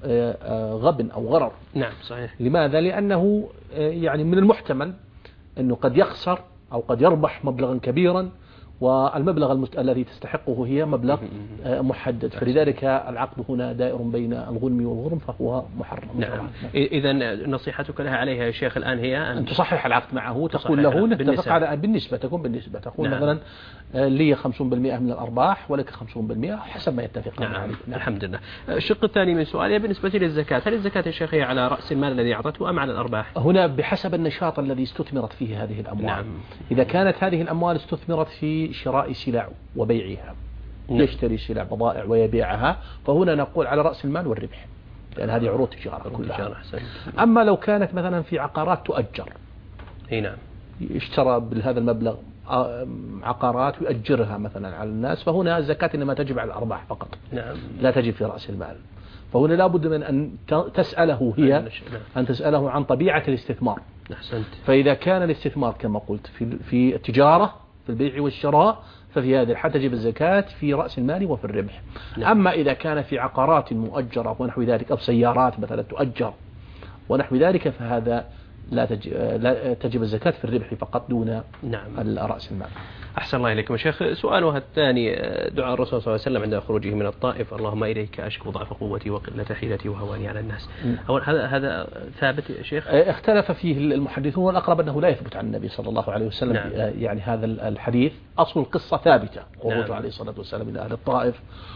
غبن أو غرر. نعم صحيح. لماذا؟ لأنه يعني من المحتمل أنه قد يخسر أو قد يربح مبلغا كبيرا والمبلغ المست... الذي تستحقه هي مبلغ محدد، فلذلك العقد هنا دائر بين الغنم والغرم فهو محرم. نعم. إذا نصيحتك لها عليها يا شيخ الآن هي أن, أن تصحح العقد معه، تقول له نتفق على بالنسبة، تكون بالنسبة، تقول نعم. مثلا لي خمسون بالمئة من الأرباح ولك خمسون بالمئة حسب ما يتفق. نعم. نعم. الحمد لله. الشق الثاني من سؤالي بالنسبة للزكاة، هل الزكاة يا شيخ هي على رأس المال الذي أعطته أم على الأرباح؟ هنا بحسب النشاط الذي استثمرت فيه هذه الأموال. نعم. إذا كانت هذه الأموال استثمرت في شراء سلع وبيعها، نعم. يشتري سلع بضائع ويبيعها، فهنا نقول على رأس المال والربح، لأن هذه عروض تجارة كلها. أما لو كانت مثلا في عقارات تؤجر، نعم، اشترى بهذا المبلغ عقارات ويؤجرها مثلا على الناس، فهنا الزكاة إنما تجب على الأرباح فقط، نعم. لا تجب في رأس المال. فهنا لا بد من أن تسأله هي أن تسأله عن طبيعة الاستثمار. أحسنت. فإذا كان الاستثمار كما قلت في في التجارة في البيع والشراء ففي هذه الحالة تجب الزكاة في رأس المال وفي الربح. نعم. أما إذا كان في عقارات مؤجرة ونحو ذلك أو سيارات مثلا تؤجر ونحو ذلك فهذا لا تجب, لا تجب الزكاة في الربح فقط دون نعم. رأس المال. أحسن الله إليكم يا شيخ. سؤالها الثاني دعاء الرسول صلى الله عليه وسلم عند خروجه من الطائف: اللهم إليك أشكو ضعف قوتي وقلة حيلتي وهواني على الناس. أول هذا هذا ثابت يا شيخ؟ اختلف فيه المحدثون والأقرب أنه لا يثبت عن النبي صلى الله عليه وسلم. نعم. يعني هذا الحديث أصل القصة ثابتة، خروجه نعم. عليه الصلاة والسلام إلى أهل الطائف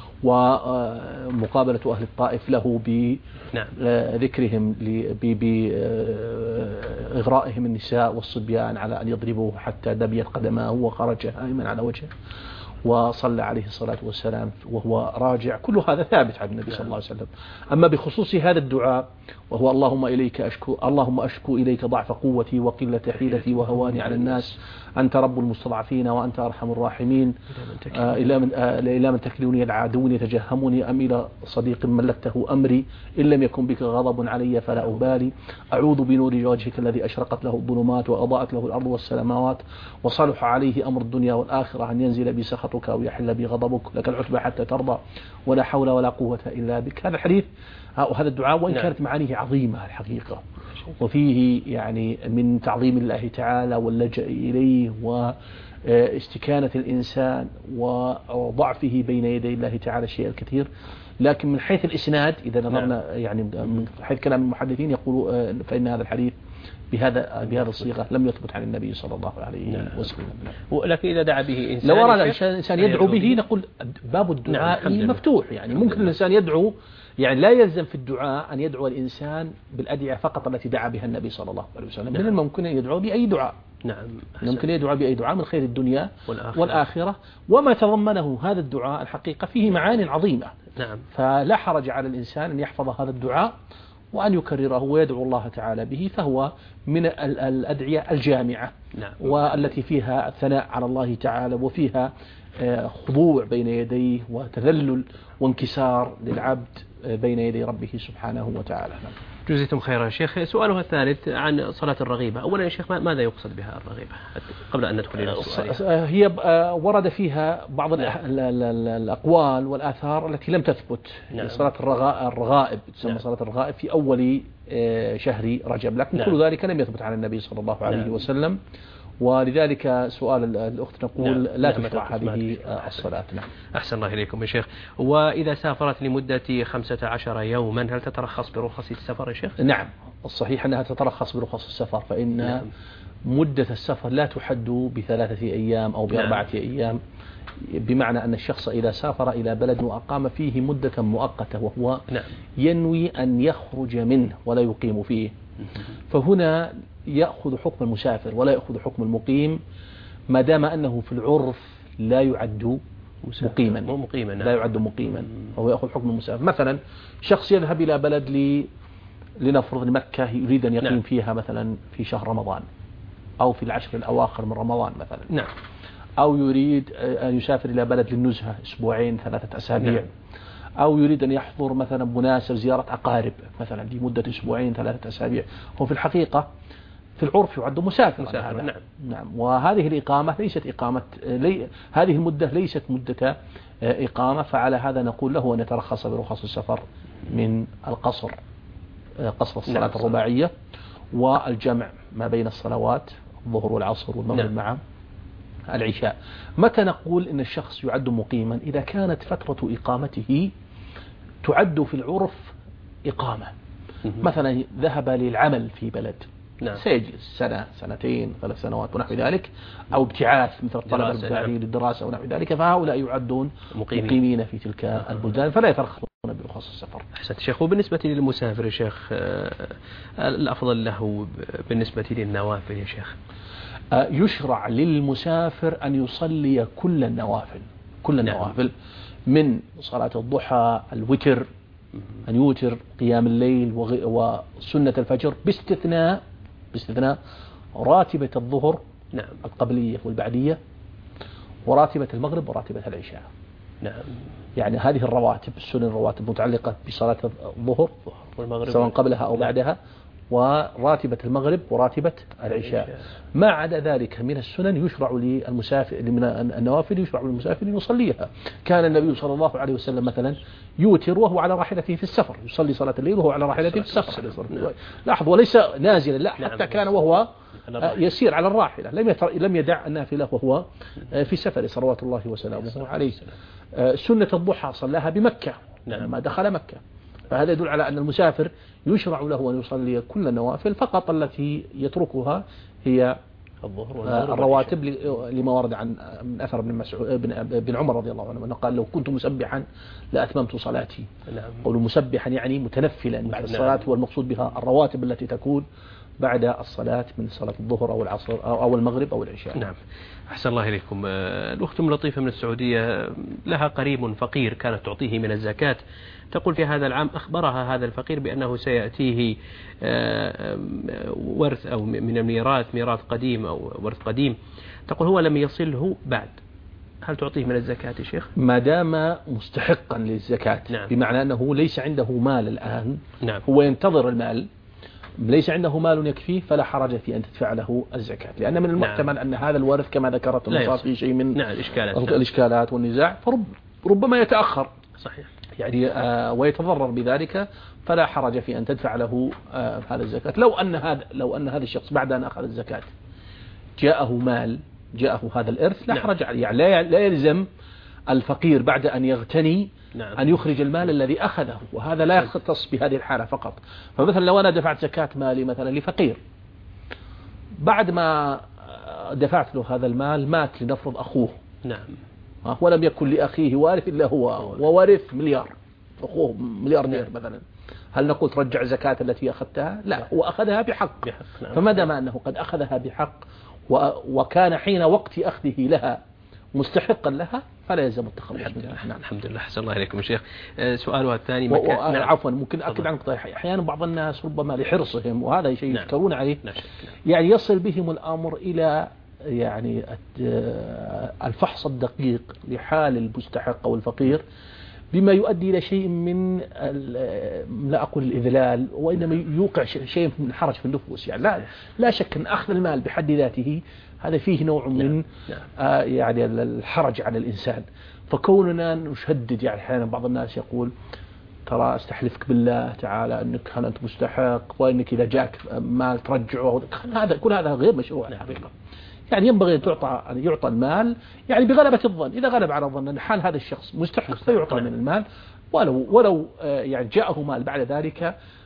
ومقابلة أهل الطائف له بذكرهم بإغرائهم النساء والصبيان على أن يضربوه حتى دبيت قدماه وخرج هائما على وجهه وصلى عليه الصلاة والسلام وهو راجع. كل هذا ثابت عن النبي صلى الله عليه وسلم. أما بخصوص هذا الدعاء وهو اللهم إليك أشكو اللهم أشكو إليك ضعف قوتي وقلة حيلتي وهواني على الناس، أنت رب المستضعفين وأنت أرحم الراحمين، آه إلى من آه إلى من تكلوني العادون يتجهمني أم إلى صديق ملكته أمري، إن لم يكن بك غضب علي فلا أبالي، أعوذ بنور وجهك الذي أشرقت له الظلمات وأضاءت له الأرض والسماوات وصلح عليه أمر الدنيا والآخرة أن ينزل بي سخطك أو يحل بي غضبك، لك العتبى حتى ترضى ولا حول ولا قوة إلا بك. هذا الحديث وهذا الدعاء وإن كانت معانيه عظيمة الحقيقة وفيه يعني من تعظيم الله تعالى واللجأ إليه واستكانة الإنسان وضعفه بين يدي الله تعالى الشيء الكثير، لكن من حيث الإسناد إذا نظرنا يعني من حيث كلام المحدثين يقولوا فإن هذا الحديث بهذا بهذا الصيغة لم يثبت عن النبي صلى الله عليه وسلم. ولكن إذا دعا به إنسان لو أراد الإنسان يدعو به نقول باب الدعاء مفتوح، يعني ممكن الإنسان يدعو، يعني لا يلزم في الدعاء أن يدعو الإنسان بالأدعية فقط التي دعا بها النبي صلى الله عليه وسلم. من الممكن أن يدعو بأي دعاء. نعم. ممكن يدعو بأي دعاء من خير الدنيا والآخرة, والآخرة وما تضمنه هذا الدعاء الحقيقة فيه معان عظيمة. نعم. فلا حرج على الإنسان أن يحفظ هذا الدعاء وأن يكرره ويدعو الله تعالى به، فهو من الأدعية الجامعة. نعم. والتي فيها الثناء على الله تعالى وفيها خضوع بين يديه وتذلل وانكسار للعبد بين يدي ربه سبحانه وتعالى. جزيتم خيرا شيخ. سؤالها الثالث عن صلاة الرغيبة. أولا يا شيخ ماذا يقصد بها الرغيبة قبل أن ندخل إلى السؤال؟ هي ورد فيها بعض الأقوال والآثار التي لم تثبت. نعم. صلاة الرغائب تسمى. نعم. صلاة الرغائب في أول شهر رجب، لكن نعم. كل ذلك لم يثبت عن النبي صلى الله عليه نعم. وسلم، ولذلك سؤال الأخت نقول نعم. لا تشرع هذه الصلاة. نعم. أحسن الله إليكم يا شيخ. وإذا سافرت لمدة خمسة عشر يوما هل تترخص برخص السفر يا شيخ؟ نعم. الصحيح أنها تترخص برخص السفر، فإن نعم. مدة السفر لا تحد بثلاثة أيام أو بأربعة نعم. أيام، بمعنى أن الشخص إذا سافر إلى بلد وأقام فيه مدة مؤقتة وهو نعم. ينوي أن يخرج منه ولا يقيم فيه، فهنا يأخذ حكم المسافر ولا يأخذ حكم المقيم، ما دام أنه في العرف لا يعد مقيما. مقيما نعم. لا يعد مقيما، فهو يأخذ حكم المسافر. مثلا شخص يذهب إلى بلد ل لنفرض مكة يريد أن يقيم نعم. فيها مثلا في شهر رمضان أو في العشر الأواخر من رمضان مثلا نعم. أو يريد أن يسافر إلى بلد للنزهة أسبوعين ثلاثة أسابيع نعم. أو يريد أن يحضر مثلا مناسبة زيارة أقارب مثلا لمدة أسبوعين ثلاثة أسابيع، هو في الحقيقة في العرف يعد مسافر, مسافر نعم. نعم. وهذه الإقامة ليست إقامة لي هذه المدة ليست مدة إقامة، فعلى هذا نقول له أن يترخص برخص السفر من القصر، قصر الصلاة نعم. الرباعية والجمع ما بين الصلوات الظهر والعصر والمغرب نعم. مع العشاء. متى نقول إن الشخص يعد مقيما؟ إذا كانت فترة إقامته تعد في العرف إقامة، مثلا ذهب للعمل في بلد نعم. سيجلس سنة سنتين ثلاث سنوات ونحو ذلك، أو ابتعاث مثل الطلبة الابتدائيين للدراسة ونحو ذلك، فهؤلاء يعدون مقيمين, مقيمين في تلك البلدان فلا يترخصون برخص السفر. أحسنت شيخ. وبالنسبة للمسافر يا شيخ الأفضل له بالنسبة للنوافل يا شيخ؟ يشرع للمسافر أن يصلي كل النوافل كل النوافل نعم. من صلاة الضحى، الوتر، أن يوتر، قيام الليل وسنة الفجر، باستثناء باستثناء راتبة الظهر نعم. القبلية والبعدية، وراتبة المغرب وراتبة العشاء نعم. يعني هذه الرواتب السنن الرواتب متعلقة بصلاة الظهر والمغرب سواء قبلها أو بعدها، وراتبة المغرب وراتبة العشاء. ما عدا ذلك من السنن يشرع للمسافر من النوافل يشرع للمسافر أن يصليها. كان النبي صلى الله عليه وسلم مثلا يوتر وهو على راحلته في السفر، يصلي صلاة الليل وهو على راحلته في السفر. لاحظ وليس نازلا لا، حتى كان وهو يسير على الراحلة، لم لم يدع النافلة وهو في سفر صلوات الله وسلامه عليه. سنة الضحى صلاها بمكة ما دخل مكة، فهذا يدل على أن المسافر يشرع له أن يصلي كل النوافل، فقط التي يتركها هي الظهر الرواتب، لما ورد عن من أثر ابن مسعود بن عمر رضي الله عنه أنه قال: لو كنت مسبحا لأتممت صلاتي. نعم. قولوا مسبحا يعني متنفلا بعد الصلاة، والمقصود بها الرواتب التي تكون بعد الصلاة من صلاة الظهر أو العصر أو المغرب أو العشاء. نعم. أحسن الله إليكم. الأخت أم لطيفة من السعودية لها قريب فقير كانت تعطيه من الزكاة، تقول في هذا العام أخبرها هذا الفقير بأنه سيأتيه ورث أو من الميراث ميراث قديم أو ورث قديم، تقول هو لم يصله بعد، هل تعطيه من الزكاة يا شيخ؟ ما دام مستحقا للزكاة. نعم. بمعنى أنه ليس عنده مال الآن. نعم. هو ينتظر المال، ليس عنده مال يكفيه، فلا حرج في أن تدفع له الزكاة، لأن من المحتمل نعم. أن هذا الورث كما ذكرت صار فيه شيء من نعم. الإشكالات, نعم. الإشكالات والنزاع، فربما يتأخر. صحيح. يعني آه ويتضرر بذلك، فلا حرج في أن تدفع له آه هذا الزكاة. لو أن هذا لو أن هذا الشخص بعد أن أخذ الزكاة جاءه مال، جاءه هذا الإرث، لا نعم. حرج عليه، يعني لا لا يلزم الفقير بعد أن يغتني نعم. أن يخرج المال الذي أخذه، وهذا لا يختص بهذه الحالة فقط. فمثلا لو أنا دفعت زكاة مالي مثلا لفقير، بعد ما دفعت له هذا المال مات لنفرض أخوه. نعم. ولم يكن لأخيه وارث إلا هو، وورث مليار، أخوه ملياردير مثلا، هل نقول ترجع زكاة التي أخذتها؟ لا، هو أخذها بحق. بحق. نعم. فما دام أنه قد أخذها بحق وكان حين وقت أخذه لها مستحقا لها، فلا يلزم التخلص منها. نعم. الحمد لله. حسن الله إليكم شيخ. سؤالها الثاني و... نعم. عفوا ممكن أكد عن نقطة، أحيانا بعض الناس ربما لحرصهم، وهذا شيء نعم. يشكرون عليه، نعم. يعني يصل بهم الأمر إلى يعني الفحص الدقيق لحال المستحق أو الفقير، بما يؤدي إلى شيء من لا أقول الإذلال، وإنما يوقع شيء من الحرج في النفوس. يعني لا لا شك أن أخذ المال بحد ذاته هذا فيه نوع من آه يعني الحرج على الإنسان. فكوننا نشدد، يعني أحيانا بعض الناس يقول: ترى استحلفك بالله تعالى أنك هل أنت مستحق، وأنك إذا جاك مال ترجعه، هذا كل هذا غير مشروع الحقيقة. يعني ينبغي أن تعطى أن يعطى المال يعني بغلبة الظن، إذا غلب على الظن أن حال هذا الشخص مستحق فيعطى من المال، ولو ولو يعني جاءه مال بعد ذلك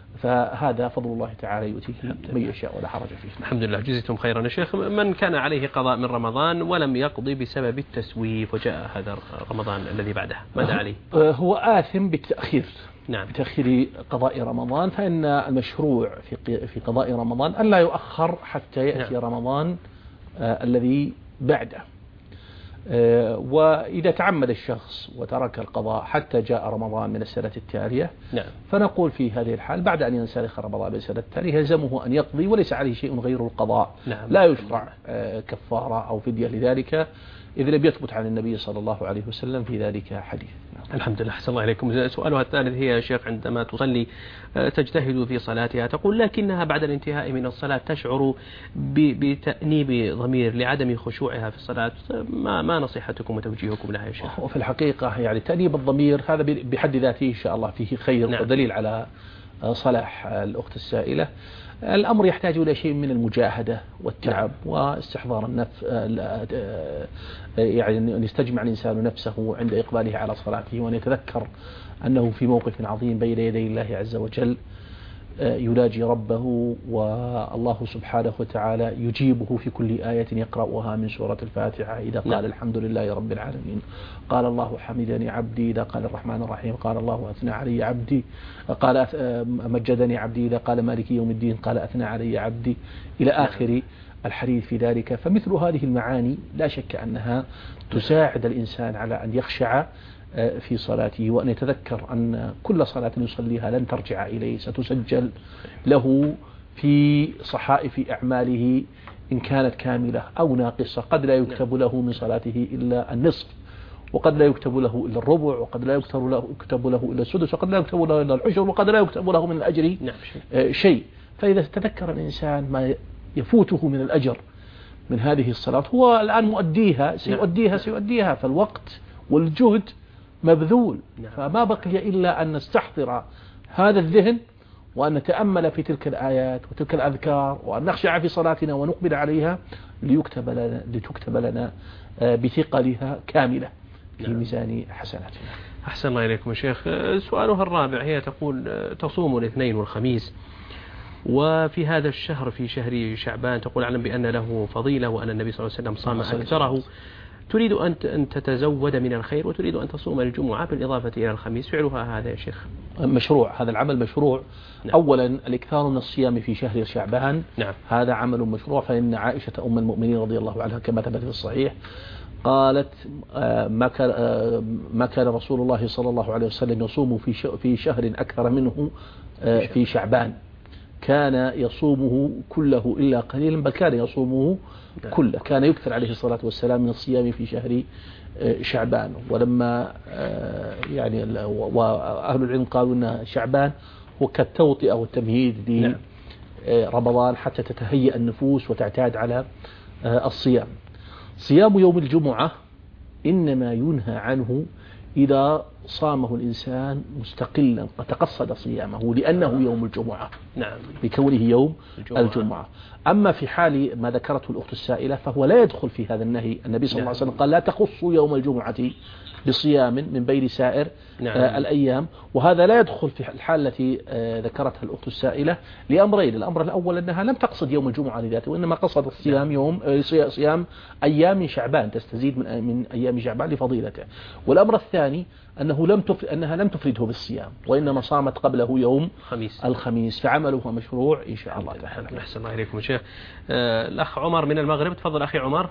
فهذا فضل الله تعالى يؤتيه من يشاء ولا حرج فيه. الحمد لله، جزيتم خيرا يا شيخ. من كان عليه قضاء من رمضان ولم يقضي بسبب التسويف وجاء هذا رمضان الذي بعده، ماذا عليه؟ هو آثم بالتأخير. نعم. بتأخير قضاء رمضان، فإن المشروع في في قضاء رمضان أن لا يؤخر حتى يأتي نعم. رمضان آه الذي بعده. آه وإذا تعمد الشخص وترك القضاء حتى جاء رمضان من السنة التالية نعم. فنقول في هذه الحال بعد أن ينسلخ رمضان من السنة التالية يلزمه أن يقضي وليس عليه شيء غير القضاء. نعم. لا يشرع آه كفارة أو فدية لذلك إذ لم يثبت عن النبي صلى الله عليه وسلم في ذلك حديث. الحمد لله، أحسن الله إليكم. سؤالها الثالث هي يا شيخ عندما تصلي تجتهد في صلاتها تقول لكنها بعد الانتهاء من الصلاة تشعر بتأنيب ضمير لعدم خشوعها في الصلاة، ما ما نصيحتكم وتوجيهكم لها يا شيخ؟ وفي الحقيقة يعني تأنيب الضمير هذا بحد ذاته إن شاء الله فيه خير نعم. ودليل على صلاح الأخت السائلة. الأمر يحتاج إلى شيء من المجاهدة والتعب نعم. واستحضار النفس، يعني أن يستجمع الإنسان نفسه عند إقباله على صلاته وأن يتذكر أنه في موقف عظيم بين يدي الله عز وجل يلاجي ربه، والله سبحانه وتعالى يجيبه في كل آية يقرأها من سورة الفاتحة. إذا قال الحمد لله رب العالمين قال الله حمدني عبدي، إذا قال الرحمن الرحيم قال الله أثنى علي عبدي، قال مجدني عبدي، إذا قال مالك يوم الدين قال أثنى علي عبدي، إلى آخر الحديث في ذلك. فمثل هذه المعاني لا شك أنها تساعد الإنسان على أن يخشع في صلاته وأن يتذكر أن كل صلاة يصليها لن ترجع إليه، ستسجل له في صحائف أعماله إن كانت كاملة أو ناقصة. قد لا يكتب له من صلاته إلا النصف، وقد لا يكتب له إلا الربع، وقد لا يكتب له, يكتب له إلا السدس، وقد لا يكتب له إلا العشر، وقد لا يكتب له من الأجر شيء. فإذا تذكر الإنسان ما يفوته من الأجر من هذه الصلاة هو الآن مؤديها سيؤديها سيؤديها فالوقت والجهد مبذول. فما بقي إلا أن نستحضر هذا الذهن وأن نتأمل في تلك الآيات وتلك الأذكار وأن نخشع في صلاتنا ونقبل عليها ليكتب لنا, لتكتب لنا بثقلها كاملة في ميزان حسناتنا. أحسن الله إليكم يا شيخ. سؤالها الرابع هي تقول تصوم الاثنين والخميس وفي هذا الشهر في شهر شعبان تقول أعلم بأن له فضيلة وأن النبي صلى الله عليه وسلم صام أكثره، تريد أن تتزود من الخير وتريد أن تصوم الجمعة بالإضافة إلى الخميس، فعلها هذا يا شيخ؟ مشروع، هذا العمل مشروع. نعم. أولا الإكثار من الصيام في شهر شعبان نعم. هذا عمل مشروع، فإن عائشة أم المؤمنين رضي الله عنها كما ثبت في الصحيح قالت ما كان ما كان رسول الله صلى الله عليه وسلم يصوم في في شهر أكثر منه في شعبان، كان يصومه كله إلا قليلا، بل كان يصومه كله، كان يكثر عليه الصلاة والسلام من الصيام في شهر شعبان. ولما يعني وأهل العلم قالوا أن شعبان هو كالتوطئة والتمهيد لرمضان حتى تتهيأ النفوس وتعتاد على الصيام. صيام يوم الجمعة إنما ينهى عنه إذا صامه الإنسان مستقلا وتقصد صيامه لأنه يوم الجمعة نعم بكونه يوم الجمعة. الجمعة. أما في حال ما ذكرته الأخت السائلة فهو لا يدخل في هذا النهي. النبي صلى الله عليه وسلم قال لا تخصوا يوم الجمعة بصيام من بين سائر نعم. آه الأيام، وهذا لا يدخل في الحالة التي آه ذكرتها الأخت السائلة لأمرين. الأمر الأول أنها لم تقصد يوم الجمعة لذاته، وإنما قصدت صيام يوم آه صيام أيام شعبان تستزيد من من أيام شعبان لفضيلته. والأمر الثاني أنه لم تفرد أنها لم تفرده بالصيام وإنما صامت قبله يوم خميس. الخميس، فعمله مشروع إن شاء الله تعالى. أحسن الله إليكم شيخ. آه الأخ عمر من المغرب، تفضل أخي عمر.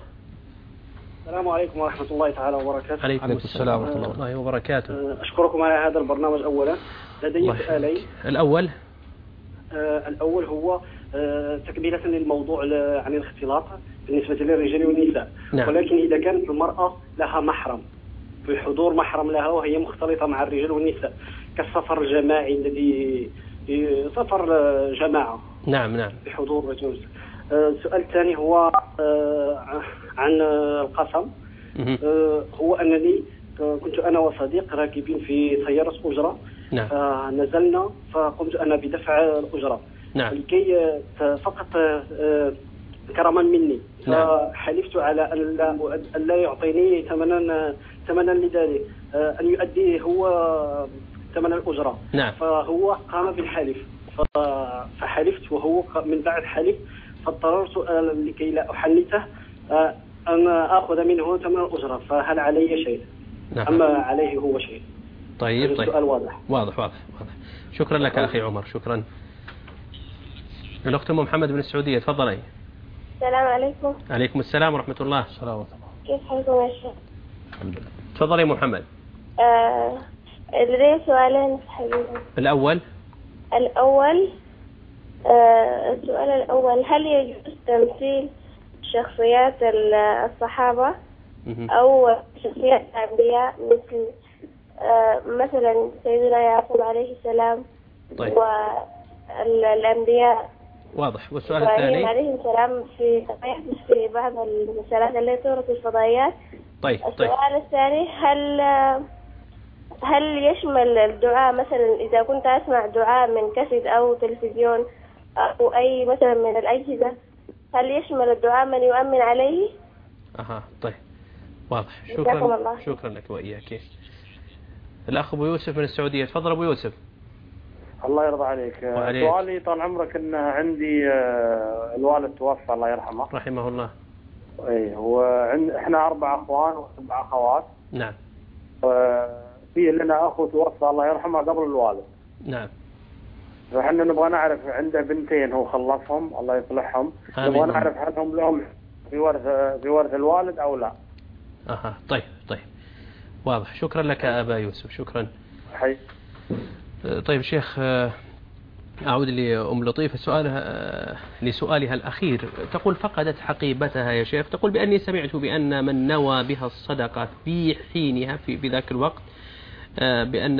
السلام عليكم ورحمة الله تعالى وبركاته. عليكم السلام ورحمة الله وبركاته. أشكركم على هذا البرنامج أولا. لدي سؤالين. الأول آه الأول هو آه تكملة للموضوع عن الاختلاط بالنسبة للرجال والنساء نعم. ولكن إذا كانت المرأة لها محرم بحضور محرم لها وهي مختلطة مع الرجال والنساء كالسفر الجماعي الذي سفر جماعة نعم نعم بحضور الرجال والنساء. السؤال الثاني هو عن القسم. هو أنني كنت أنا وصديق راكبين في سيارة أجرة نعم. نزلنا فقمت أنا بدفع الأجرة نعم. لكي فقط كرما مني نعم. فحلفت على أن لا يعطيني ثمنا ثمنا لذلك، أن يؤدي هو ثمن الأجرة نعم. فهو قام بالحلف فحلفت وهو من بعد حلف، فاضطررت لكي لا أحنثه أن آخذ منه ثمن الأجرة، فهل علي شيء؟ نعم. أما عليه هو شيء؟ طيب طيب السؤال واضح. واضح واضح واضح. شكرا لك أخي عمر، شكرا. الأخت أم محمد من السعودية، تفضلي. السلام عليكم. عليكم السلام ورحمة الله. السلام ورحمة الله. كيف حالكم يا شيخ؟ الحمد لله. تفضلي محمد. آه لدي سؤالين حبيبي. الأول الأول آه السؤال الأول، هل يجوز تمثيل شخصيات الصحابة أو شخصيات الأنبياء مثل آه مثلا سيدنا يعقوب عليه السلام؟ طيب. والأنبياء واضح. والسؤال الثاني عليه السلام في في بعض المسألات التي تورد في الفضائيات. طيب. السؤال طيب. الثاني، هل هل يشمل الدعاء مثلا إذا كنت أسمع دعاء من كاسيت أو تلفزيون أو أي مثلا من الأجهزة، هل يشمل الدعاء من يؤمن عليه؟ أها طيب واضح. شكرا شكرا, شكرا لك وإياك. الأخ أبو يوسف من السعودية، تفضل أبو يوسف. الله يرضى عليك. سؤالي طال عمرك ان عندي الوالد توفى الله يرحمه رحمه الله. اي هو عند احنا اربع اخوان واربع اخوات. نعم. في لنا اخو توفى الله يرحمه قبل الوالد. نعم. فاحنا نبغى نعرف، عنده بنتين هو خلصهم الله يصلحهم، نبغى نعرف هل هم لهم في ورث في ورث الوالد او لا. اها طيب طيب واضح. شكرا لك ابا يوسف، شكرا. حي. طيب شيخ، أعود لأم لطيف سؤالها لسؤالها الأخير. تقول فقدت حقيبتها يا شيخ، تقول بأني سمعت بأن من نوى بها الصدقة في حينها في بذاك الوقت بأن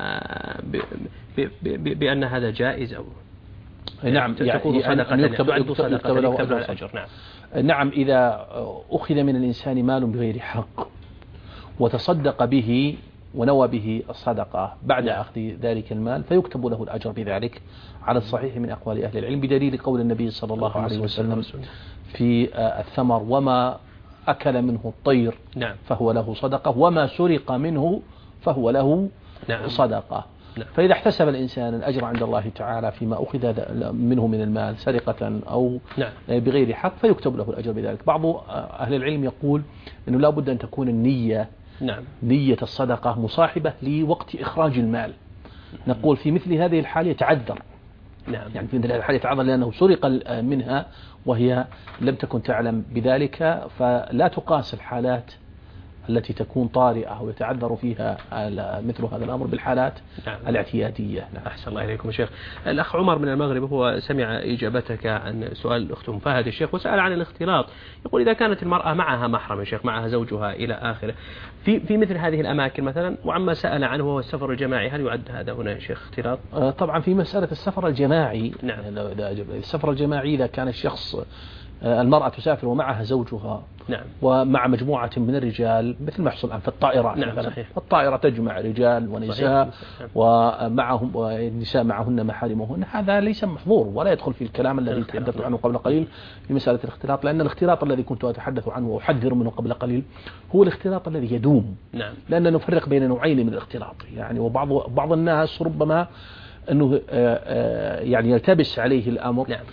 بأن هذا جائز أو نعم تكون صدقة يعني يكتب, يكتب, يكتب, يكتب له أجر. الأجر. نعم. نعم إذا أخذ من الإنسان مال بغير حق وتصدق به ونوى به الصدقة بعد أخذ ذلك المال فيكتب له الأجر بذلك على الصحيح من أقوال أهل العلم، بدليل قول النبي صلى الله عليه وسلم في الثمر: وما أكل منه الطير نعم. فهو له صدقة، وما سرق منه فهو له نعم. صدقة. نعم. فإذا احتسب الإنسان الأجر عند الله تعالى فيما أخذ منه من المال سرقة أو نعم. بغير حق فيكتب له الأجر بذلك. بعض أهل العلم يقول أنه لا بد أن تكون النية نعم. نية الصدقة مصاحبة لوقت إخراج المال. نقول في مثل هذه الحالة يتعذر. نعم. يعني في مثل هذه الحالة يتعذر لأنه سرق منها وهي لم تكن تعلم بذلك، فلا تقاس الحالات التي تكون طارئة ويتعذر فيها مثل هذا الأمر بالحالات نعم. الاعتيادية. نعم. أحسن الله إليكم شيخ. الأخ عمر من المغرب هو سمع إجابتك عن سؤال الأخت أم فهد الشيخ وسأل عن الاختلاط. يقول إذا كانت المرأة معها محرم يا شيخ، معها زوجها إلى آخره في في مثل هذه الأماكن مثلا، وعما سأل عنه هو السفر الجماعي، هل يعد هذا هنا يا شيخ اختلاط؟ طبعا في مسألة السفر الجماعي نعم. السفر الجماعي إذا كان الشخص المرأة تسافر ومعها زوجها نعم. ومع مجموعة من الرجال مثل ما يحصل الآن في الطائرات نعم. مثلا صحيح. الطائرة تجمع رجال ونساء صحيح. ومعهم والنساء معهن محارمهن، هذا ليس محظور ولا يدخل في الكلام الذي تحدثت عنه قبل قليل في مسألة الاختلاط، لأن الاختلاط الذي كنت أتحدث عنه وأحذر منه قبل قليل هو الاختلاط الذي يدوم. نعم. لأننا نفرق بين نوعين من الاختلاط، يعني وبعض بعض الناس ربما أنه يعني يلتبس عليه الأمر. نعم.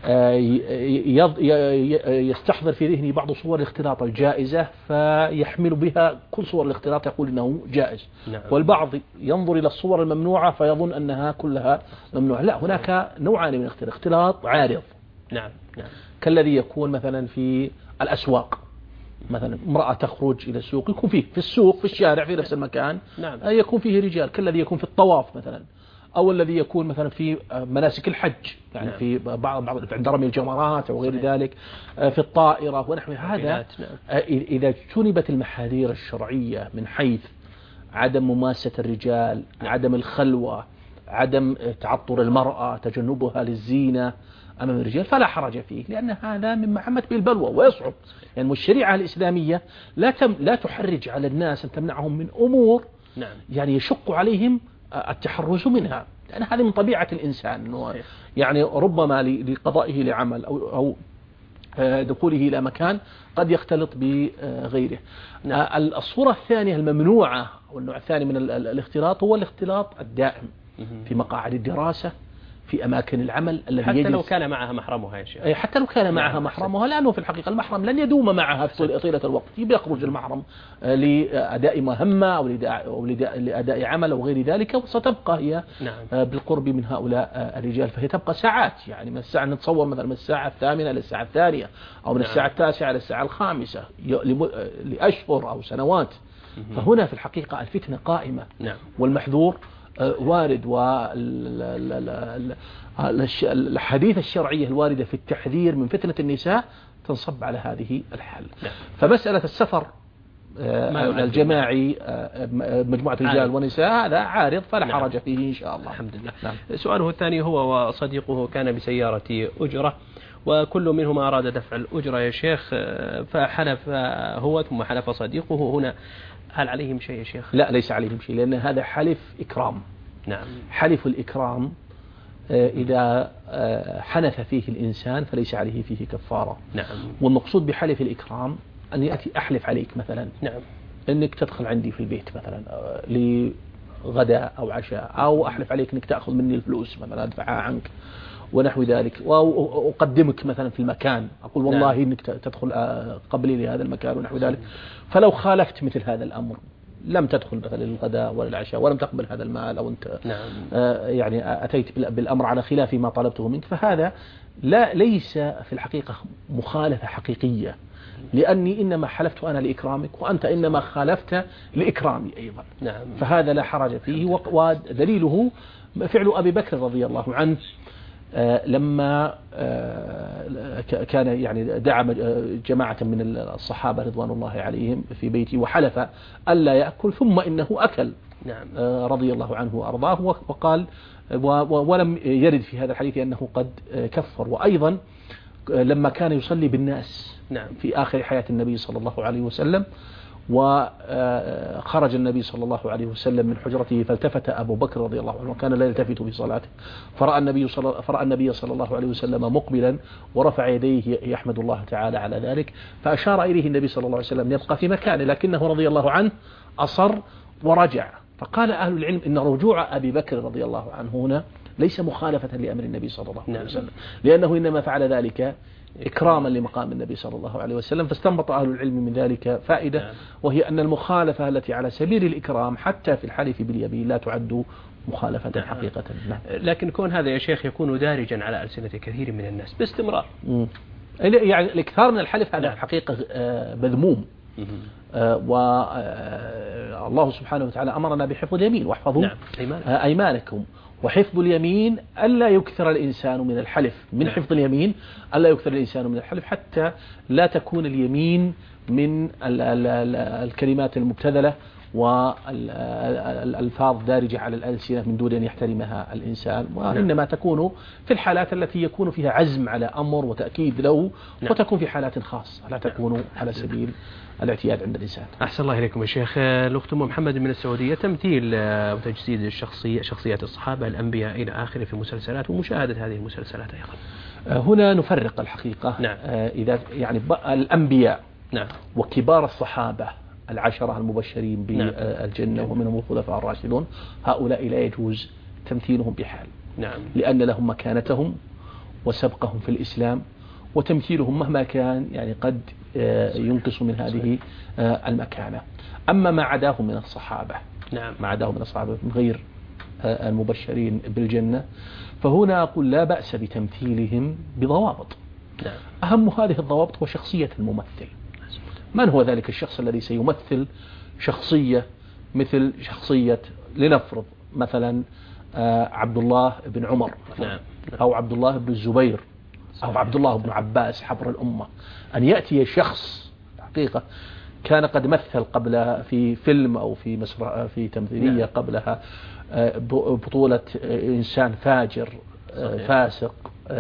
يستحضر في ذهنه بعض صور الاختلاط الجائزة فيحمل بها كل صور الاختلاط يقول إنه جائز. نعم. والبعض ينظر إلى الصور الممنوعة فيظن أنها كلها ممنوعة. لا، هناك نوعان من الاختلاط: اختلاط عارض نعم. نعم. كالذي يكون مثلا في الأسواق، مثلا امرأة تخرج إلى السوق يكون فيه في السوق في الشارع في نفس المكان نعم. يكون فيه رجال، كالذي يكون في الطواف مثلا، أو الذي يكون مثلا في مناسك الحج يعني نعم. في بعض بعض عند رمي الجمرات أو غير ذلك، في الطائرة ونحو هذا. نعم. إذا اجتنبت المحاذير الشرعية من حيث عدم مماسة الرجال، نعم. عدم الخلوة، عدم تعطر المرأة، تجنبها للزينة أمام الرجال، فلا حرج فيه، لأن هذا مما عمت به البلوى ويصعب. يعني الشريعة الإسلامية لا تم لا تحرج على الناس أن تمنعهم من أمور نعم. يعني يشق عليهم التحرز منها، لأن هذه من طبيعة الإنسان. يعني ربما لقضائه لعمل أو أو دخوله إلى مكان قد يختلط بغيره. نعم. الصورة الثانية الممنوعة والنوع الثاني من الاختلاط هو الاختلاط الدائم في مقاعد الدراسة، في أماكن العمل الذي حتى يجلس لو كان معها محرمها يا شيخ. حتى لو كان معها محرمها، لأنه في الحقيقة المحرم لن يدوم معها طيلة الوقت، يخرج المحرم لأداء مهمة أو لأداء عمل أو غير ذلك، وستبقى هي نعم. بالقرب من هؤلاء الرجال، فهي تبقى ساعات، يعني من الساعة نتصور مثلا من الساعة الثامنة للساعة الثانية أو من نعم. الساعة التاسعة للساعة الخامسة لأشهر أو سنوات. فهنا في الحقيقة الفتنة قائمة نعم. والمحذور وارد، والحديث الشرعية الواردة في التحذير من فتنة النساء تنصب على هذه الحال. نعم. فمسألة السفر الجماعي مجموعة رجال ونساء هذا عارض فلا نعم. حرج فيه إن شاء الله. الحمد لله. نعم. سؤاله الثاني، هو وصديقه كان بسيارة أجرة وكل منهما أراد دفع الأجرة يا شيخ، فحلف هو ثم حلف صديقه، هنا هل عليهم شيء يا شيخ؟ لا ليس عليهم شيء، لأن هذا حلف إكرام. نعم. حلف الإكرام إذا حنث فيه الإنسان فليس عليه فيه كفارة. نعم. والمقصود بحلف الإكرام أن يأتي أحلف عليك مثلا نعم. أنك تدخل عندي في البيت مثلا لغداء أو عشاء، أو أحلف عليك أنك تأخذ مني الفلوس مثلا أدفعها عنك ونحو ذلك، وأقدمك مثلا في المكان، أقول والله نعم. أنك تدخل قبلي لهذا المكان ونحو ذلك. فلو خالفت مثل هذا الأمر لم تدخل مثلا الغداء ولا العشاء ولم تقبل هذا المال، أو أنت نعم. آه يعني أتيت بالأمر على خلاف ما طلبته منك، فهذا لا ليس في الحقيقة مخالفة حقيقية، لأني إنما حلفت أنا لإكرامك وأنت إنما خالفت لإكرامي أيضا. نعم. فهذا لا حرج فيه، ودليله فعل أبي بكر رضي الله عنه لما كان يعني دعا جماعة من الصحابة رضوان الله عليهم في بيته وحلف ألا يأكل ثم إنه أكل. نعم. رضي الله عنه وأرضاه، وقال ولم يرد في هذا الحديث أنه قد كفر. وأيضا لما كان يصلي بالناس نعم. في آخر حياة النبي صلى الله عليه وسلم، وخرج النبي صلى الله عليه وسلم من حجرته فالتفت أبو بكر رضي الله عنه وكان لا يلتفت في صلاته، فرأى النبي صلى فرأى النبي صلى الله عليه وسلم مقبلا ورفع يديه يحمد الله تعالى على ذلك، فأشار إليه النبي صلى الله عليه وسلم يبقى في مكانه، لكنه رضي الله عنه أصر ورجع. فقال أهل العلم إن رجوع أبي بكر رضي الله عنه هنا ليس مخالفة لأمر النبي صلى الله عليه وسلم، لأنه إنما فعل ذلك إكراما لمقام النبي صلى الله عليه وسلم. فاستنبط أهل العلم من ذلك فائدة، وهي أن المخالفة التي على سبيل الإكرام حتى في الحلف باليمين لا تعد مخالفة حقيقة. نعم. لكن كون هذا يا شيخ يكون دارجا على ألسنة كثير من الناس باستمرار، م. يعني الإكثار من الحلف هذا حقيقة مذموم، والله سبحانه وتعالى أمرنا بحفظ اليمين واحفظوا نعم. أيمانكم، وحفظ اليمين ألا يكثر الإنسان من الحلف، من حفظ اليمين ألا يكثر الإنسان من الحلف حتى لا تكون اليمين من الكلمات المبتذلة والألفاظ دارجة على الألسنة من دون أن يحترمها الإنسان، وإنما تكون في الحالات التي يكون فيها عزم على أمر وتأكيد له، وتكون في حالات خاصة لا تكون على سبيل الاعتياد عند الإنسان. أحسن الله إليكم يا شيخ. الأخت أم محمد من السعودية، تمثيل وتجسيد الشخصية شخصيات الصحابة الأنبياء إلى آخره في مسلسلات ومشاهدة هذه المسلسلات أيضا. هنا نفرق الحقيقة نعم. إذا يعني الأنبياء نعم. وكبار الصحابة العشرة المبشرين بالجنة نعم. ومنهم الخلفاء الراشدون، هؤلاء لا يجوز تمثيلهم بحال نعم. لأن لهم مكانتهم وسبقهم في الإسلام، وتمثيلهم مهما كان يعني قد ينقص من هذه المكانة. أما ما عداه من الصحابة نعم. ما عداه من الصحابة من غير المبشرين بالجنة، فهنا أقول لا بأس بتمثيلهم بضوابط. نعم. أهم هذه الضوابط هو شخصية الممثل. من هو ذلك الشخص الذي سيمثل شخصية مثل شخصية لنفرض مثلا عبد الله بن عمر نعم. أو عبد الله بن الزبير أو عبد الله بن عباس حبر الأمة، أن يأتي شخص حقيقة كان قد مثل قبل في فيلم أو في مسرح في تمثيلية قبلها بطولة إنسان فاجر فاسق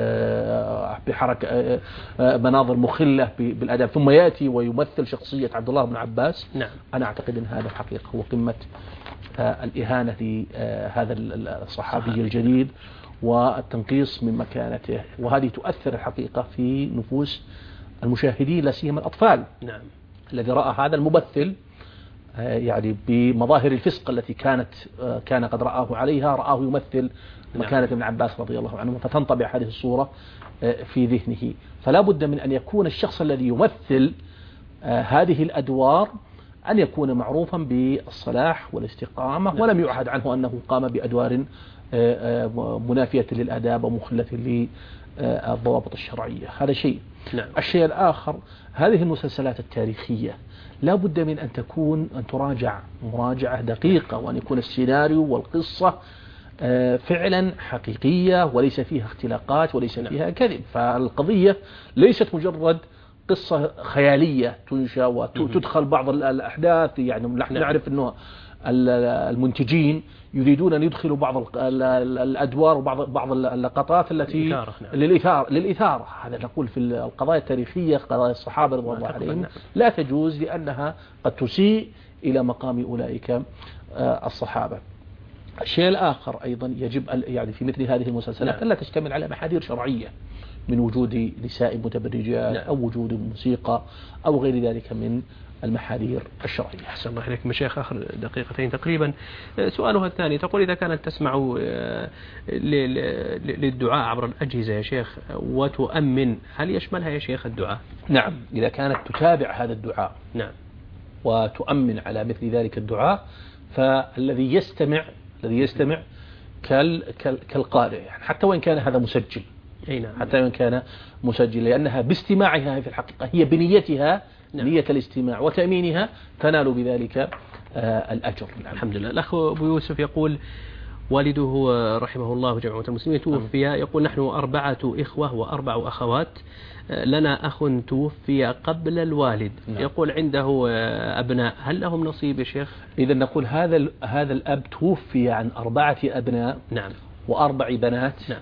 بحركة مناظر مخلة بالأدب، ثم يأتي ويمثل شخصية عبد الله بن عباس. نعم. أنا أعتقد أن هذا الحقيقة هو قمة الإهانة لهذا الصحابي الجليل والتنقيص من مكانته، وهذه تؤثر الحقيقة في نفوس المشاهدين لا سيما الأطفال. نعم. الذي رأى هذا الممثل يعني بمظاهر الفسق التي كانت كان قد رآه عليها، رآه يمثل مكانة ابن عباس رضي الله عنه، فتنطبع هذه الصورة في ذهنه. فلا بد من أن يكون الشخص الذي يمثل هذه الأدوار أن يكون معروفا بالصلاح والاستقامة، ولم يعهد عنه أنه قام بأدوار منافية للآداب ومخلة للضوابط الشرعية. هذا شيء. نعم. الشيء الآخر، هذه المسلسلات التاريخية لا بد من أن تكون أن تراجع مراجعة دقيقة، وأن يكون السيناريو والقصة فعلا حقيقية وليس فيها اختلاقات وليس فيها كذب. فالقضية ليست مجرد قصة خيالية تنشأ وتدخل بعض الأحداث. يعني نحن نعرف أنه المنتجين يريدون أن يدخلوا بعض الأدوار وبعض بعض اللقطات التي للإثارة للإثارة هذا نقول في القضايا التاريخية، قضايا الصحابة رضي الله عليهم لا تجوز، لأنها قد تسيء إلى مقام أولئك الصحابة. الشيء الآخر أيضا يجب يعني في مثل هذه المسلسلات ألا تشتمل على محاذير شرعية من وجود نساء متبرجات أو وجود موسيقى أو غير ذلك من المحاذير الشرعية. أحسن الله إليك مشايخ. آخر دقيقتين تقريبا، سؤالها الثاني، تقول إذا كانت تسمع للدعاء عبر الأجهزة يا شيخ وتؤمن، هل يشملها يا شيخ الدعاء؟ نعم، إذا كانت تتابع هذا الدعاء نعم وتؤمن على مثل ذلك الدعاء، فالذي يستمع الذي يستمع كال كالقارئ، يعني حتى وإن كان هذا مسجل، نعم. حتى وإن كان مسجل، لأنها باستماعها في الحقيقة هي بنيتها نعم. نية الاستماع وتأمينها تنال بذلك آه الأجر. الحمد لله. الأخ أبو يوسف يقول والده رحمه الله جميع المسلمين توفي، يقول نحن أربعة إخوة وأربع أخوات، لنا أخ توفي قبل الوالد نعم. يقول عنده أبناء، هل لهم نصيب يا شيخ؟ إذا نقول هذا هذا الأب توفي عن أربعة أبناء نعم وأربع بنات نعم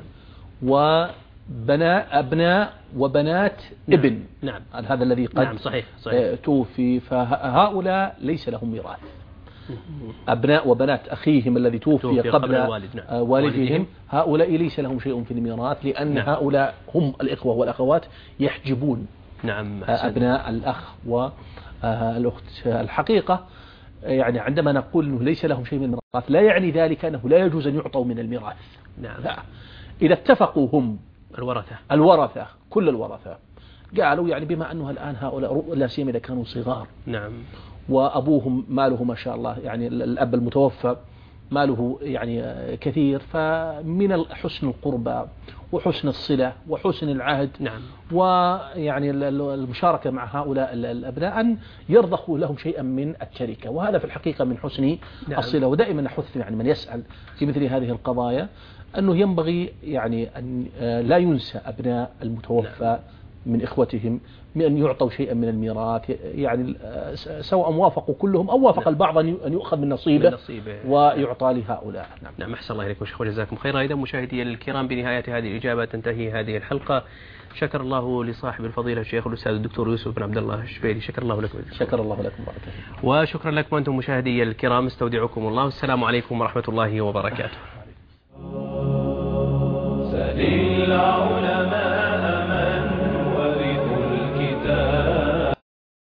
وبناء أبناء وبنات نعم. ابن نعم. هذا الذي قد نعم صحيح. صحيح. توفي، فهؤلاء ليس لهم ميراث. أبناء وبنات أخيهم الذي توفي, توفي قبل, قبل الوالد نعم. والدهم، هؤلاء ليس لهم شيء في الميراث، لأن نعم. هؤلاء هم الإخوة والأخوات يحجبون نعم. أبناء الأخ والأخت. الحقيقة يعني عندما نقول أنه ليس لهم شيء من الميراث لا يعني ذلك أنه لا يجوز أن يعطوا من الميراث نعم. لا. إذا اتفقوا هم الورثة الورثة كل الورثة قالوا يعني بما أنه الآن هؤلاء لا سيما إذا كانوا صغار نعم وأبوهم ماله ما شاء الله، يعني الأب المتوفى ماله يعني كثير، فمن حسن القربى وحسن الصلة وحسن العهد نعم. ويعني المشاركة مع هؤلاء الأبناء أن يرضخوا لهم شيئا من التركة، وهذا في الحقيقة من حسن نعم. الصلة. ودائما نحث يعني من يسأل في مثل هذه القضايا أنه ينبغي يعني أن لا ينسى أبناء المتوفى نعم. من إخوتهم من أن يعطوا شيئا من الميراث، يعني سواء وافقوا كلهم أو وافق نعم. البعض أن يؤخذ من نصيبه, من نصيبه. ويعطى لهؤلاء. نعم نعم. أحسن الله إليكم شيخ وجزاكم خيرا. إذا مشاهدي الكرام بنهاية هذه الإجابة تنتهي هذه الحلقة. شكر الله لصاحب الفضيلة الشيخ الأستاذ الدكتور يوسف بن عبد الله الشبيلي، شكر الله لكم. شكر الله لكم بارك الله. وشكرا لكم أنتم مشاهدي الكرام، استودعكم الله، والسلام عليكم ورحمة الله وبركاته.